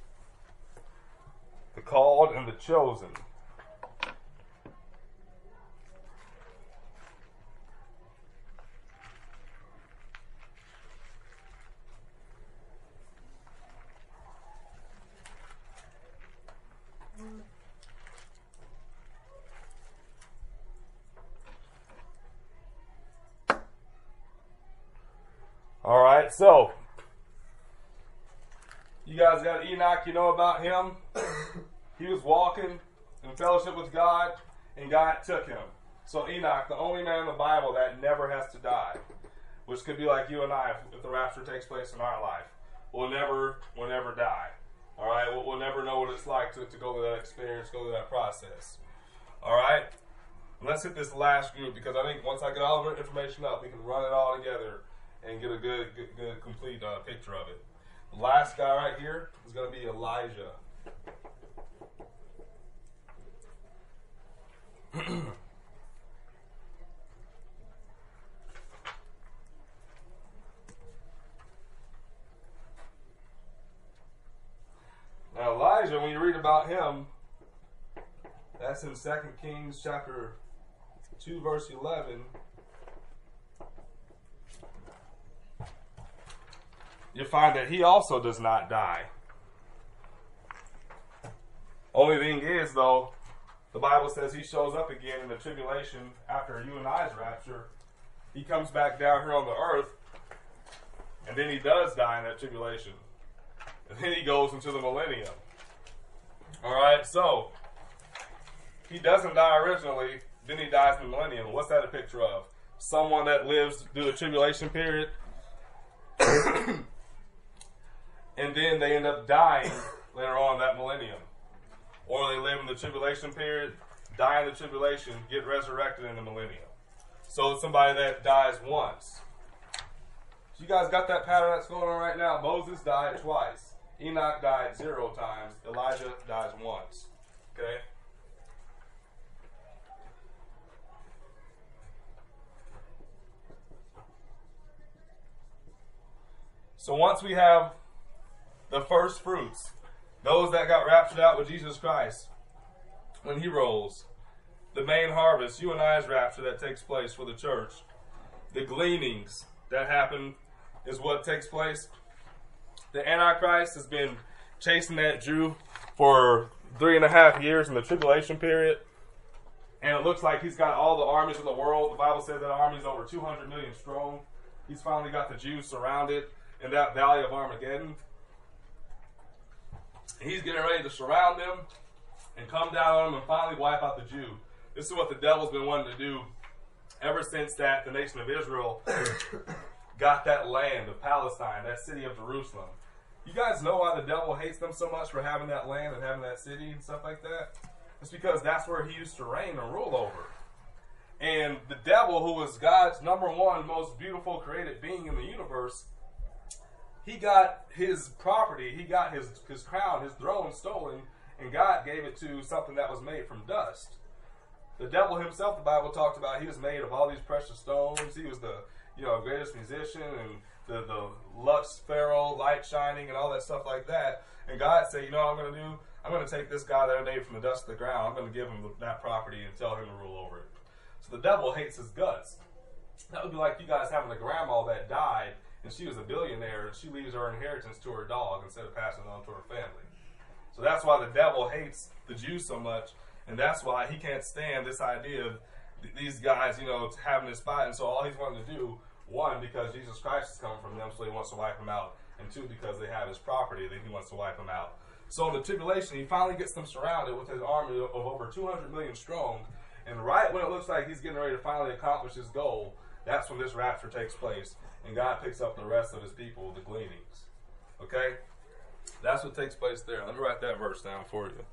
Speaker 1: The called and the chosen. All right, so you guys got Enoch, you know about him. He was walking in fellowship with God, and God took him. So Enoch, the only man in the Bible that never has to die, which could be like you and I if, if the rapture takes place in our life. We'll never, we'll never die. All right, we'll, we'll never know what it's like to, to go through that experience, go through that process. All right, let's hit this last group, because I think once I get all of the information up, we can run it all together and get a good, good, good complete uh, picture of it. The last guy right here is going to be Elijah. Now Elijah, when you read about him, that's in Second Kings chapter two, verse eleven. You find that he also does not die. Only thing is, though, the Bible says he shows up again in the tribulation after you and I's rapture. He comes back down here on the earth, and then he does die in that tribulation. And then he goes into the millennium. All right, so he doesn't die originally, then he dies in the millennium. What's that a picture of? Someone that lives through the tribulation period, and then they end up dying later on in that millennium. Or they live in the tribulation period, die in the tribulation, get resurrected in the millennium. So it's somebody that dies once. So you guys got that pattern that's going on right now? Moses died twice. Enoch died zero times. Elijah dies once. Okay? So once we have the first fruits, those that got raptured out with Jesus Christ when he rolls, the main harvest, you and I's rapture that takes place for the church, the gleanings that happen is what takes place. The Antichrist has been chasing that Jew for three and a half years in the tribulation period, and it looks like he's got all the armies in the world. The Bible says that army is over two hundred million strong. He's finally got the Jews surrounded in that valley of Armageddon. He's getting ready to surround them and come down on them and finally wipe out the Jew. This is what the devil's been wanting to do ever since that the nation of Israel got that land of Palestine, that city of Jerusalem. You guys know why the devil hates them so much for having that land and having that city and stuff like that? It's because that's where he used to reign and rule over. And the devil, who was God's number one most beautiful created being in the universe, he got his property, he got his, his crown, his throne stolen, and God gave it to something that was made from dust. The devil himself, the Bible talked about, he was made of all these precious stones. He was the you know greatest musician and the, the lux pharaoh, light shining, and all that stuff like that. And God said, you know what I'm going to do? I'm going to take this guy that I made from the dust of the ground. I'm going to give him that property and tell him to rule over it. So the devil hates his guts. That would be like you guys having a grandma that died, and she was a billionaire, and she leaves her inheritance to her dog instead of passing it on to her family. So that's why the devil hates the Jews so much, and that's why he can't stand this idea of th- these guys, you know, having this fight. And so all he's wanting to do, one, because Jesus Christ is coming from them, so he wants to wipe them out. And two, because they have his property, that he wants to wipe them out. So in the tribulation, he finally gets them surrounded with his army of over two hundred million strong. And right when it looks like he's getting ready to finally accomplish his goal, that's when this rapture takes place. And God picks up the rest of his people, the gleanings. Okay? That's what takes place there. Let me write that verse down for you.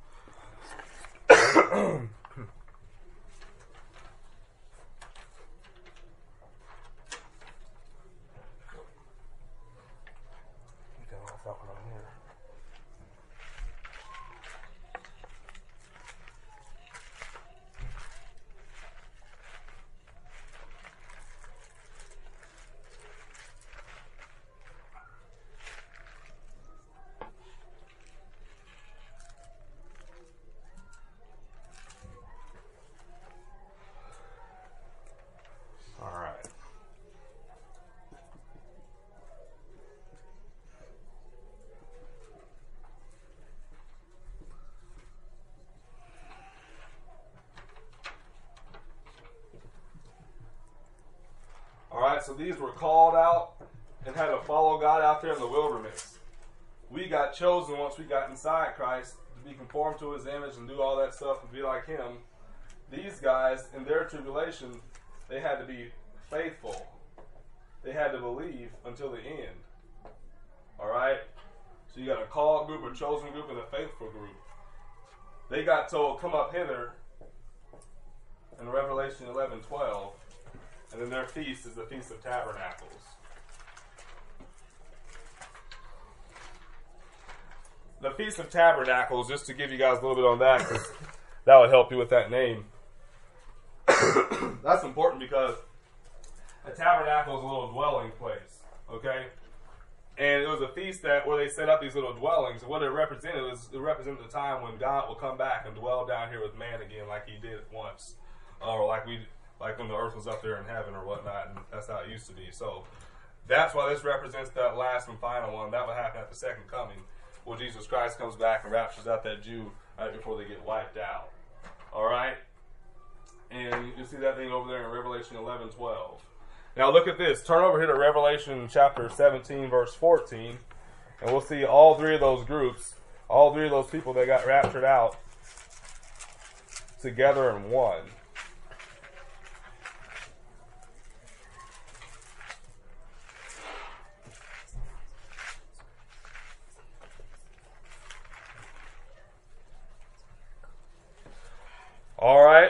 Speaker 1: So these were called out and had to follow God out there in the wilderness. We got chosen once we got inside Christ to be conformed to his image and do all that stuff and be like him. These guys, in their tribulation, they had to be faithful. They had to believe until the end. Alright? So you got a called group, a chosen group, and a faithful group. They got told, come up hither in Revelation eleven twelve. And then their feast is the Feast of Tabernacles. The Feast of Tabernacles, just to give you guys a little bit on that, because that would help you with that name. That's important because a tabernacle is a little dwelling place, okay? And it was a feast that where they set up these little dwellings. And what it represented was it represented the time when God will come back and dwell down here with man again, like He did once, or like we. Like when the earth was up there in heaven or whatnot, and that's how it used to be. So that's why this represents that last and final one. That will happen at the second coming, when Jesus Christ comes back and raptures out that Jew right before they get wiped out. All right? And you see that thing over there in Revelation eleven twelve. Now look at this. Turn over here to Revelation chapter seventeen, verse fourteen, and we'll see all three of those groups, all three of those people that got raptured out together in one. All right.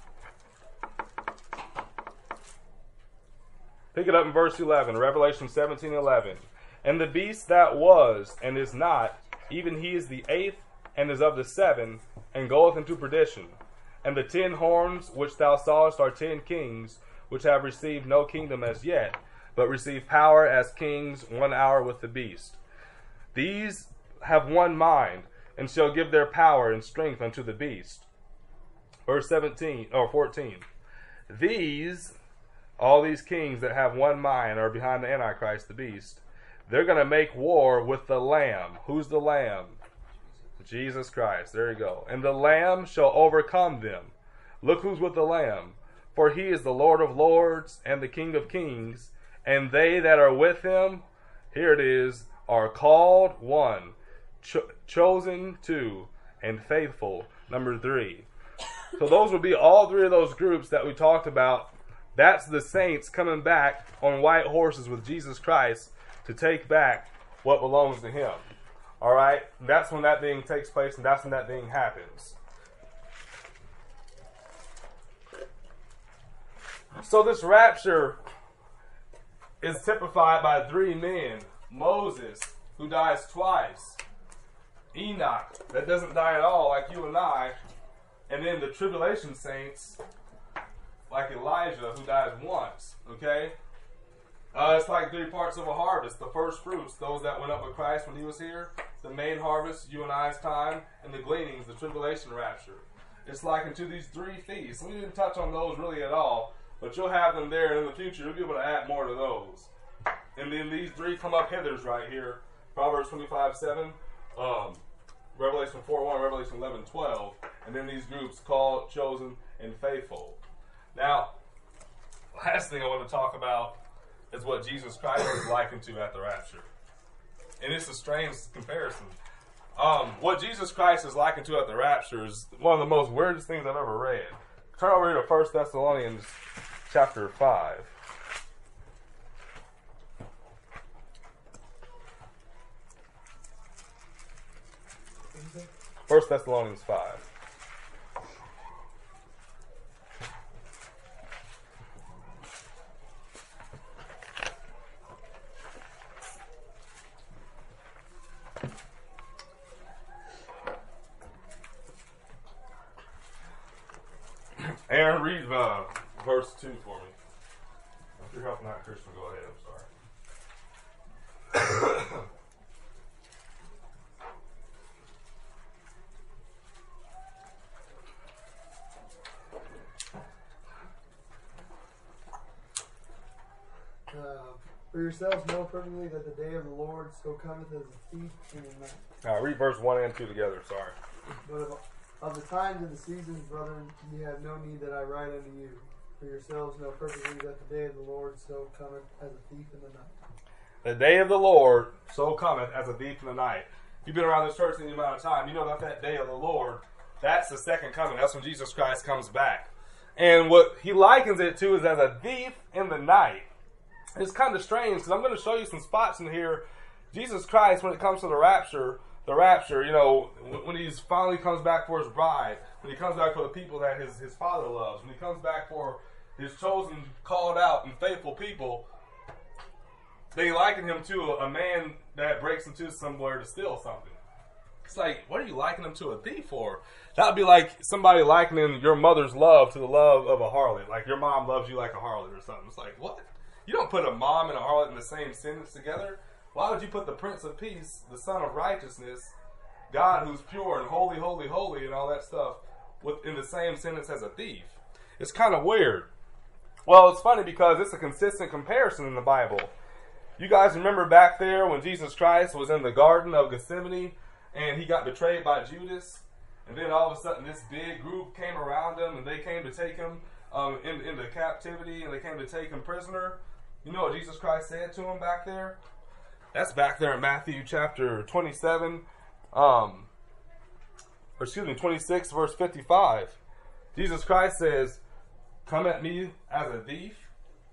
Speaker 1: Pick it up in verse eleven, Revelation seventeen eleven. And the beast that was and is not, even he is the eighth and is of the seven, and goeth into perdition. And the ten horns which thou sawest are ten kings, which have received no kingdom as yet, but receive power as kings one hour with the beast. These have one mind, and shall give their power and strength unto the beast. Verse seventeen or fourteen. These, all these kings that have one mind are behind the Antichrist, the beast. They're going to make war with the Lamb. Who's the Lamb? Jesus Christ. There you go. And the Lamb shall overcome them. Look who's with the Lamb. For he is the Lord of lords and the King of kings. And they that are with him, here it is, are called, one, cho- chosen, two, and faithful, number three. So those would be all three of those groups that we talked about. That's the saints coming back on white horses with Jesus Christ to take back what belongs to him. All right? That's when that thing takes place, and that's when that thing happens. So this rapture is typified by three men. Moses, who dies twice. Enoch, that doesn't die at all, like you and I. And then the tribulation saints, like Elijah, who dies once. Okay? Uh, it's like three parts of a harvest. The first fruits, those that went up with Christ when he was here. The main harvest, you and I's time. And the gleanings, the tribulation rapture. It's like into these three feasts. We didn't touch on those really at all. But you'll have them there, and in the future, you'll be able to add more to those. And then these three come up hithers right here. Proverbs twenty-five seven. Um... Revelation four one, Revelation eleven twelve, and then these groups called, chosen, and faithful. Now, last thing I want to talk about is what Jesus Christ is likened to at the rapture. And it's a strange comparison. Um, what Jesus Christ is likened to at the rapture is one of the most weirdest things I've ever read. Turn over here to First Thessalonians chapter five. First Thessalonians five. Aaron, read uh, verse two for me. If you're helping out Christian, go ahead. I'm sorry.
Speaker 6: Uh, for yourselves know perfectly that the day of the Lord so cometh as a thief in the night.
Speaker 1: All right, read verse one and two together. Sorry.
Speaker 6: But of, of the times and the seasons, brethren, ye have no need that I write unto you. For yourselves know perfectly that the day of the Lord so cometh as a thief in the night.
Speaker 1: The day of the Lord so cometh as a thief in the night. If you've been around this church any amount of time, you know that that day of the Lord, that's the second coming. That's when Jesus Christ comes back. And what he likens it to is as a thief in the night. It's kind of strange because I'm going to show you some spots in here. Jesus Christ, when it comes to the rapture, the rapture, you know, when he finally comes back for his bride, when he comes back for the people that his, his Father loves, when he comes back for his chosen, called out, and faithful people, they liken him to a, a man that breaks into somewhere to steal something. It's like, what are you likening him to a thief for? That would be like somebody likening your mother's love to the love of a harlot. Like your mom loves you like a harlot or something. It's like, what? You don't put a mom and a harlot in the same sentence together. Why would you put the Prince of Peace, the Son of Righteousness, God who's pure and holy, holy, holy, and all that stuff, with, in the same sentence as a thief? It's kind of weird. Well, it's funny because it's a consistent comparison in the Bible. You guys remember back there when Jesus Christ was in the Garden of Gethsemane and he got betrayed by Judas? And then all of a sudden this big group came around him and they came to take him um, in, into captivity and they came to take him prisoner. You know what Jesus Christ said to him back there? That's back there in Matthew chapter twenty-seven, um, or excuse me, twenty-six, verse fifty-five. Jesus Christ says, "Come at me as a thief.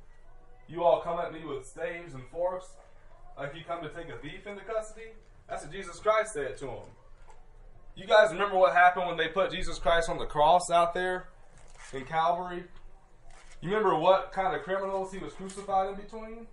Speaker 1: You all come at me with staves and forks, like you come to take a thief into custody." That's what Jesus Christ said to him. You guys remember what happened when they put Jesus Christ on the cross out there in Calvary? You remember what kind of criminals he was crucified in between?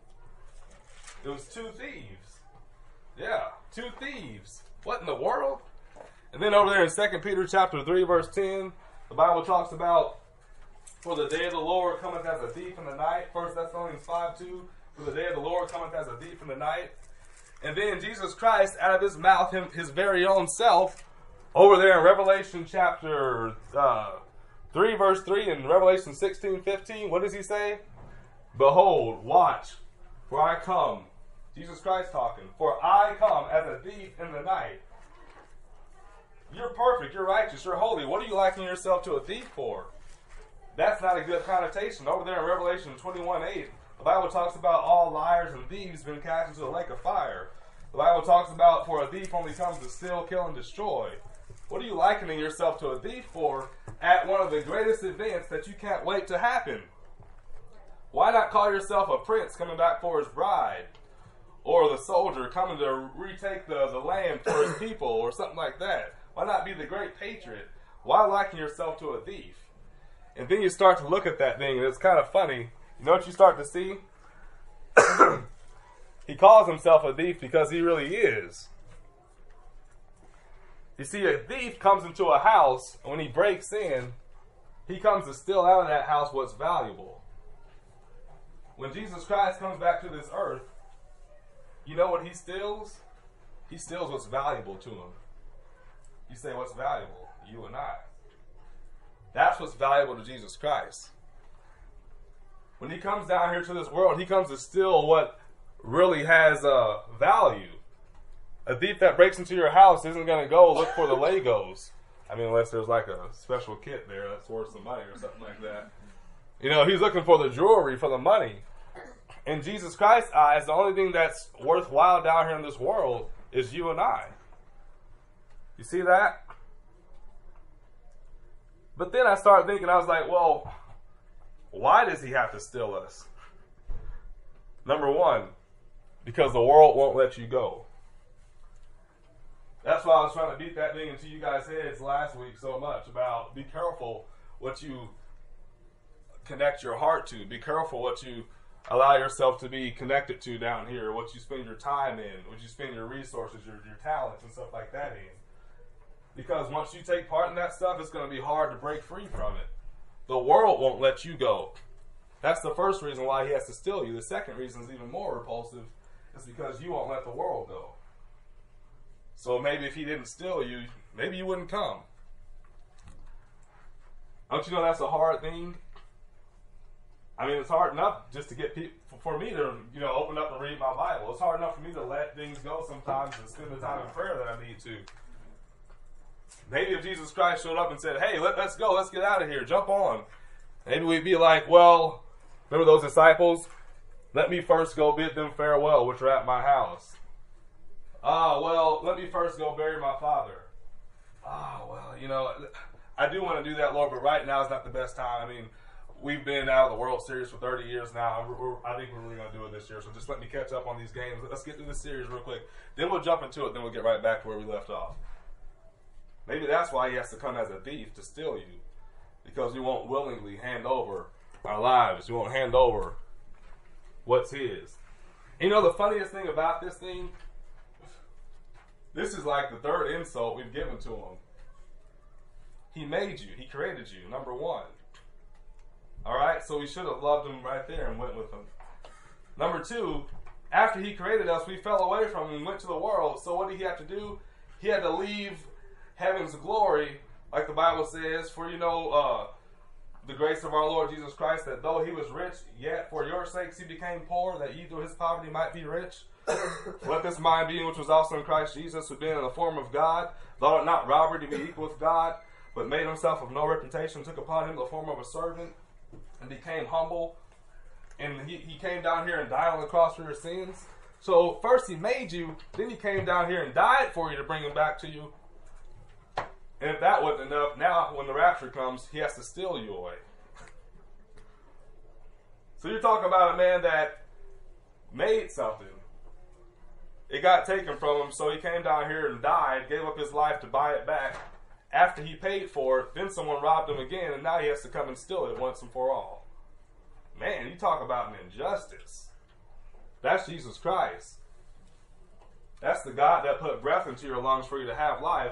Speaker 1: It was two thieves. Yeah, two thieves. What in the world? And then over there in Second Peter chapter three, verse ten, the Bible talks about, "For the day of the Lord cometh as a thief in the night." First Thessalonians five two, "For the day of the Lord cometh as a thief in the night." And then Jesus Christ, out of his mouth, him, his very own self, over there in Revelation chapter uh, three, verse three, and Revelation sixteen fifteen, what does he say? "Behold, watch, for I come." Jesus Christ talking. "For I come as a thief in the night." You're perfect, you're righteous, you're holy. What are you likening yourself to a thief for? That's not a good connotation. Over there in Revelation twenty-one eight, the Bible talks about all liars and thieves being cast into the lake of fire. The Bible talks about, for a thief only comes to steal, kill, and destroy. What are you likening yourself to a thief for at one of the greatest events that you can't wait to happen? Why not call yourself a prince coming back for his bride? Or the soldier coming to retake the, the land for his people, or something like that? Why not be the great patriot? Why liken yourself to a thief? And then you start to look at that thing, and it's kind of funny. You know what you start to see? He calls himself a thief because he really is. You see, a thief comes into a house, and when he breaks in, he comes to steal out of that house what's valuable. When Jesus Christ comes back to this earth, you know what he steals? He steals what's valuable to him. You say, what's valuable? You and I. That's what's valuable to Jesus Christ. When he comes down here to this world, he comes to steal what really has uh, value. A thief that breaks into your house isn't going to go look for the Legos. I mean, unless there's like a special kit there that's worth some money or something like that. You know, he's looking for the jewelry, for the money. In Jesus Christ's eyes, the only thing that's worthwhile down here in this world is you and I. You see that? But then I started thinking, I was like, well, why does he have to steal us? Number one, because the world won't let you go. That's why I was trying to beat that thing into you guys' heads last week so much about be careful what you connect your heart to. Be careful what you allow yourself to be connected to down here, what you spend your time in, what you spend your resources, your, your talents and stuff like that in. Because once you take part in that stuff, it's going to be hard to break free from it. The world won't let you go. That's the first reason why he has to steal you. The second reason is even more repulsive. It's because you won't let the world go. So maybe if he didn't steal you, maybe you wouldn't come. Don't you know that's a hard thing? I mean, it's hard enough just to get people, for me to, you know, open up and read my Bible. It's hard enough for me to let things go sometimes and spend the time in prayer that I need to. Maybe if Jesus Christ showed up and said, hey, let, let's go, let's get out of here, jump on. Maybe we'd be like, well, remember those disciples? Let me first go bid them farewell, which are at my house. Ah, well, let me first go bury my father. Ah, well, you know, I do want to do that, Lord, but right now is not the best time. I mean, we've been out of the World Series for thirty years now. We're, we're, I think we're really going to do it this year, so just let me catch up on these games. Let's get through this series real quick. Then we'll jump into it, then we'll get right back to where we left off. Maybe that's why he has to come as a thief to steal you, because we won't willingly hand over our lives. We won't hand over what's his. You know, the funniest thing about this thing, this is like the third insult we've given to him. He made you. He created you, number one. All right, so we should have loved him right there and went with him. Number two, after he created us, we fell away from him and went to the world. So what did he have to do? He had to leave heaven's glory, like the Bible says, for, you know, uh, the grace of our Lord Jesus Christ, that though he was rich, yet for your sakes he became poor, that ye through his poverty might be rich. Let this mind be in which was also in Christ Jesus, who being in the form of God, thought it not robbery to be equal with God, but made himself of no reputation, took upon him the form of a servant, and became humble. And he, he came down here and died on the cross for your sins. So first he made you, then he came down here and died for you to bring him back to you. And if that wasn't enough, now when the rapture comes, he has to steal you away. So you're talking about a man that made something. It got taken from him, so he came down here and died, gave up his life to buy it back. After he paid for it, then someone robbed him again, and now he has to come and steal it once and for all. Man, you talk about an injustice. That's Jesus Christ. That's the God that put breath into your lungs for you to have life.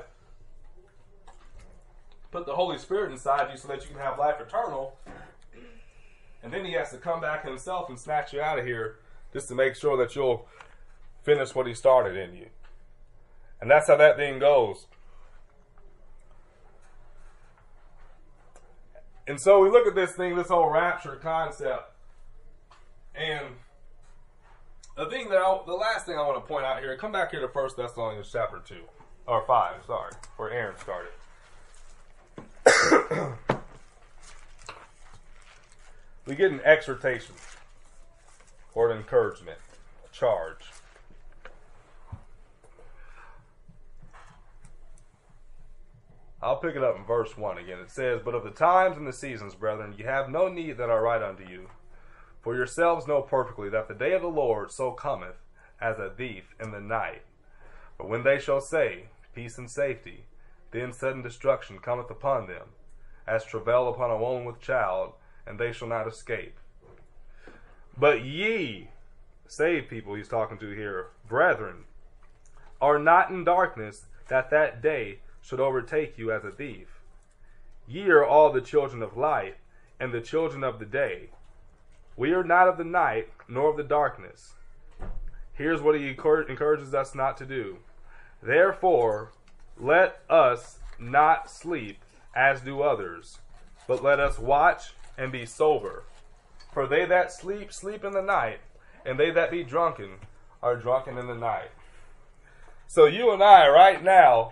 Speaker 1: Put the Holy Spirit inside you so that you can have life eternal. And then he has to come back himself and snatch you out of here just to make sure that you'll finish what he started in you. And that's how that thing goes. And so we look at this thing, this whole rapture concept. And the thing that I, the last thing I want to point out here, come back here to First Thessalonians chapter two. Or five, sorry, where Aaron started. We get an exhortation or an encouragement, a charge. I'll pick it up in verse one again. It says, "But of the times and the seasons, brethren, ye have no need that I write unto you. For yourselves know perfectly that the day of the Lord so cometh as a thief in the night. But when they shall say, peace and safety, then sudden destruction cometh upon them, as travail upon a woman with child, and they shall not escape. But ye," saved people he's talking to here, "brethren, are not in darkness, that that day should overtake you as a thief. Ye are all the children of light, and the children of the day. We are not of the night, nor of the darkness." Here's what he encourages us not to do. "Therefore, let us not sleep as do others, but let us watch and be sober. For they that sleep, sleep in the night, and they that be drunken are drunken in the night." So you and I right now,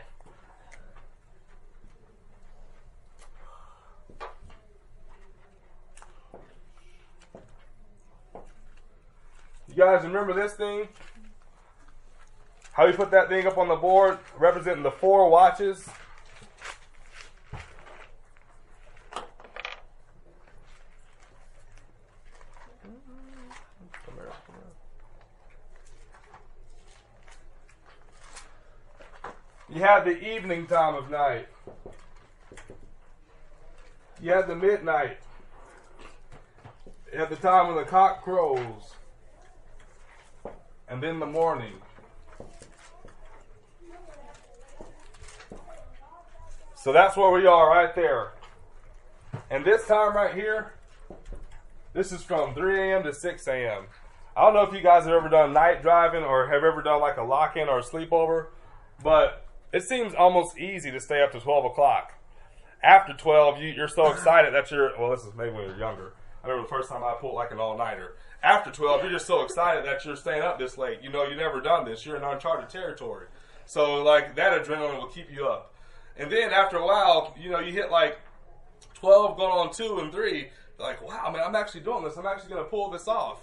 Speaker 1: You guys remember this thing? How we put that thing up on the board representing the four watches? You had the evening time of night. You had the midnight. You had the time when the cock crows. And then the morning. So that's where we are right there. And this time right here, this is from three a.m. to six a.m. I don't know if you guys have ever done night driving or have ever done like a lock-in or a sleepover, but it seems almost easy to stay up to twelve o'clock. After twelve, you, you're so excited that you're, well, this is maybe when you're younger. I remember the first time I pulled like an all-nighter. After twelve, you're just so excited that you're staying up this late. You know, you've never done this. You're in uncharted territory. So, like, that adrenaline will keep you up. And then after a while, you know, you hit like twelve going on two and three. Like, wow, man, I'm actually doing this. I'm actually going to pull this off.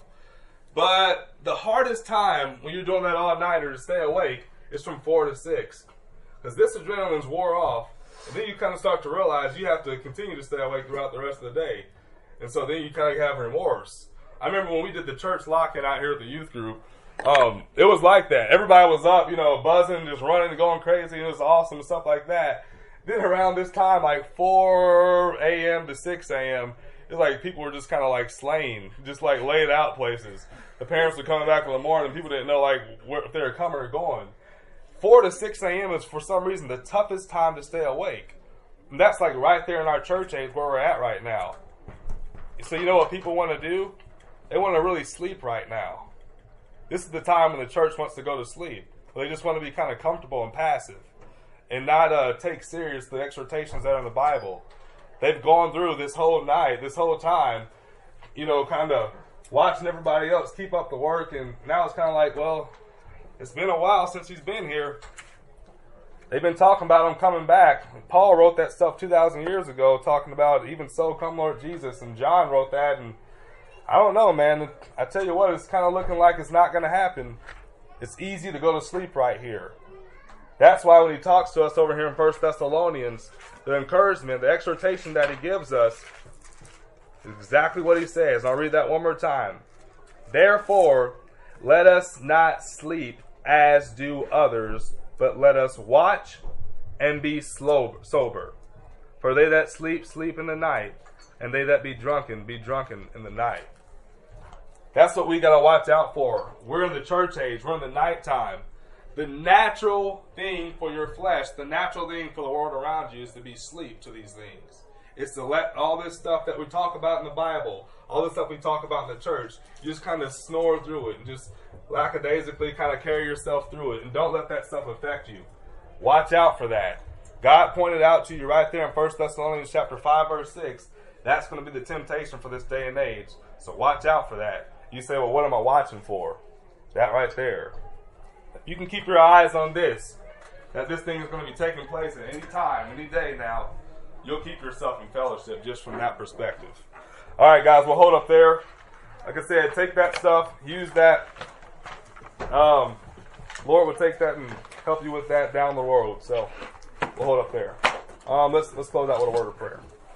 Speaker 1: But the hardest time when you're doing that all-nighter to stay awake is from four to six. Because this adrenaline's wore off. And then you kind of start to realize you have to continue to stay awake throughout the rest of the day. And so then you kind of have remorse. I remember when we did the church lock-in out here at the youth group, um, it was like that. Everybody was up, you know, buzzing, just running and going crazy, and it was awesome and stuff like that. Then around this time, like four a.m. to six a.m., it's like people were just kind of like slain, just like laid out places. The parents were coming back in the morning, people didn't know like where, if they were coming or going. four to six a.m. is for some reason the toughest time to stay awake. And that's like right there in our church age where we're at right now. So you know what people want to do? They want to really sleep right now. This is the time when the church wants to go to sleep. They just want to be kind of comfortable and passive and not uh, take serious the exhortations that are in the Bible. They've gone through this whole night, this whole time, you know, kind of watching everybody else keep up the work, and now it's kind of like, well, it's been a while since he's been here. They've been talking about him coming back. Paul wrote that stuff two thousand years ago, talking about even so come Lord Jesus, and John wrote that, and I don't know, man. I tell you what, it's kind of looking like it's not going to happen. It's easy to go to sleep right here. That's why when he talks to us over here in First Thessalonians, the encouragement, the exhortation that he gives us is exactly what he says. I'll read that one more time. Therefore, let us not sleep as do others, but let us watch and be slow, sober. For they that sleep, sleep in the night, and they that be drunken, be drunken in the night. That's what we got to watch out for. We're in the church age. We're in the nighttime. The natural thing for your flesh, the natural thing for the world around you is to be asleep to these things. It's to let all this stuff that we talk about in the Bible, all this stuff we talk about in the church, you just kind of snore through it and just lackadaisically kind of carry yourself through it. And don't let that stuff affect you. Watch out for that. God pointed out to you right there in First Thessalonians chapter five, verse six. That's going to be the temptation for this day and age. So watch out for that. You say, well, what am I watching for? That right there. If you can keep your eyes on this, that this thing is going to be taking place at any time, any day now, you'll keep yourself in fellowship just from that perspective. All right, guys, we'll hold up there. Like I said, take that stuff, use that. Um, Lord will take that and help you with that down the road. So we'll hold up there. Um, let's let's close out with a word of prayer.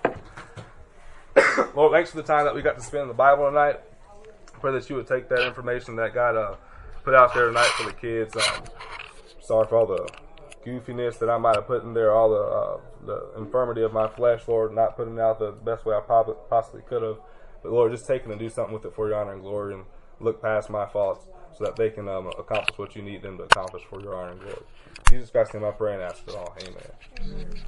Speaker 1: Lord, thanks for the time that we got to spend in the Bible tonight. I pray that you would take that information that God uh, put out there tonight for the kids. Um, sorry for all the goofiness that I might have put in there, all the uh, the infirmity of my flesh, Lord, not putting it out the best way I possibly could have. But Lord, just take it and do something with it for your honor and glory, and look past my faults so that they can um, accomplish what you need them to accomplish for your honor and glory. In Jesus Christ's name I pray and ask it all. Amen. Amen.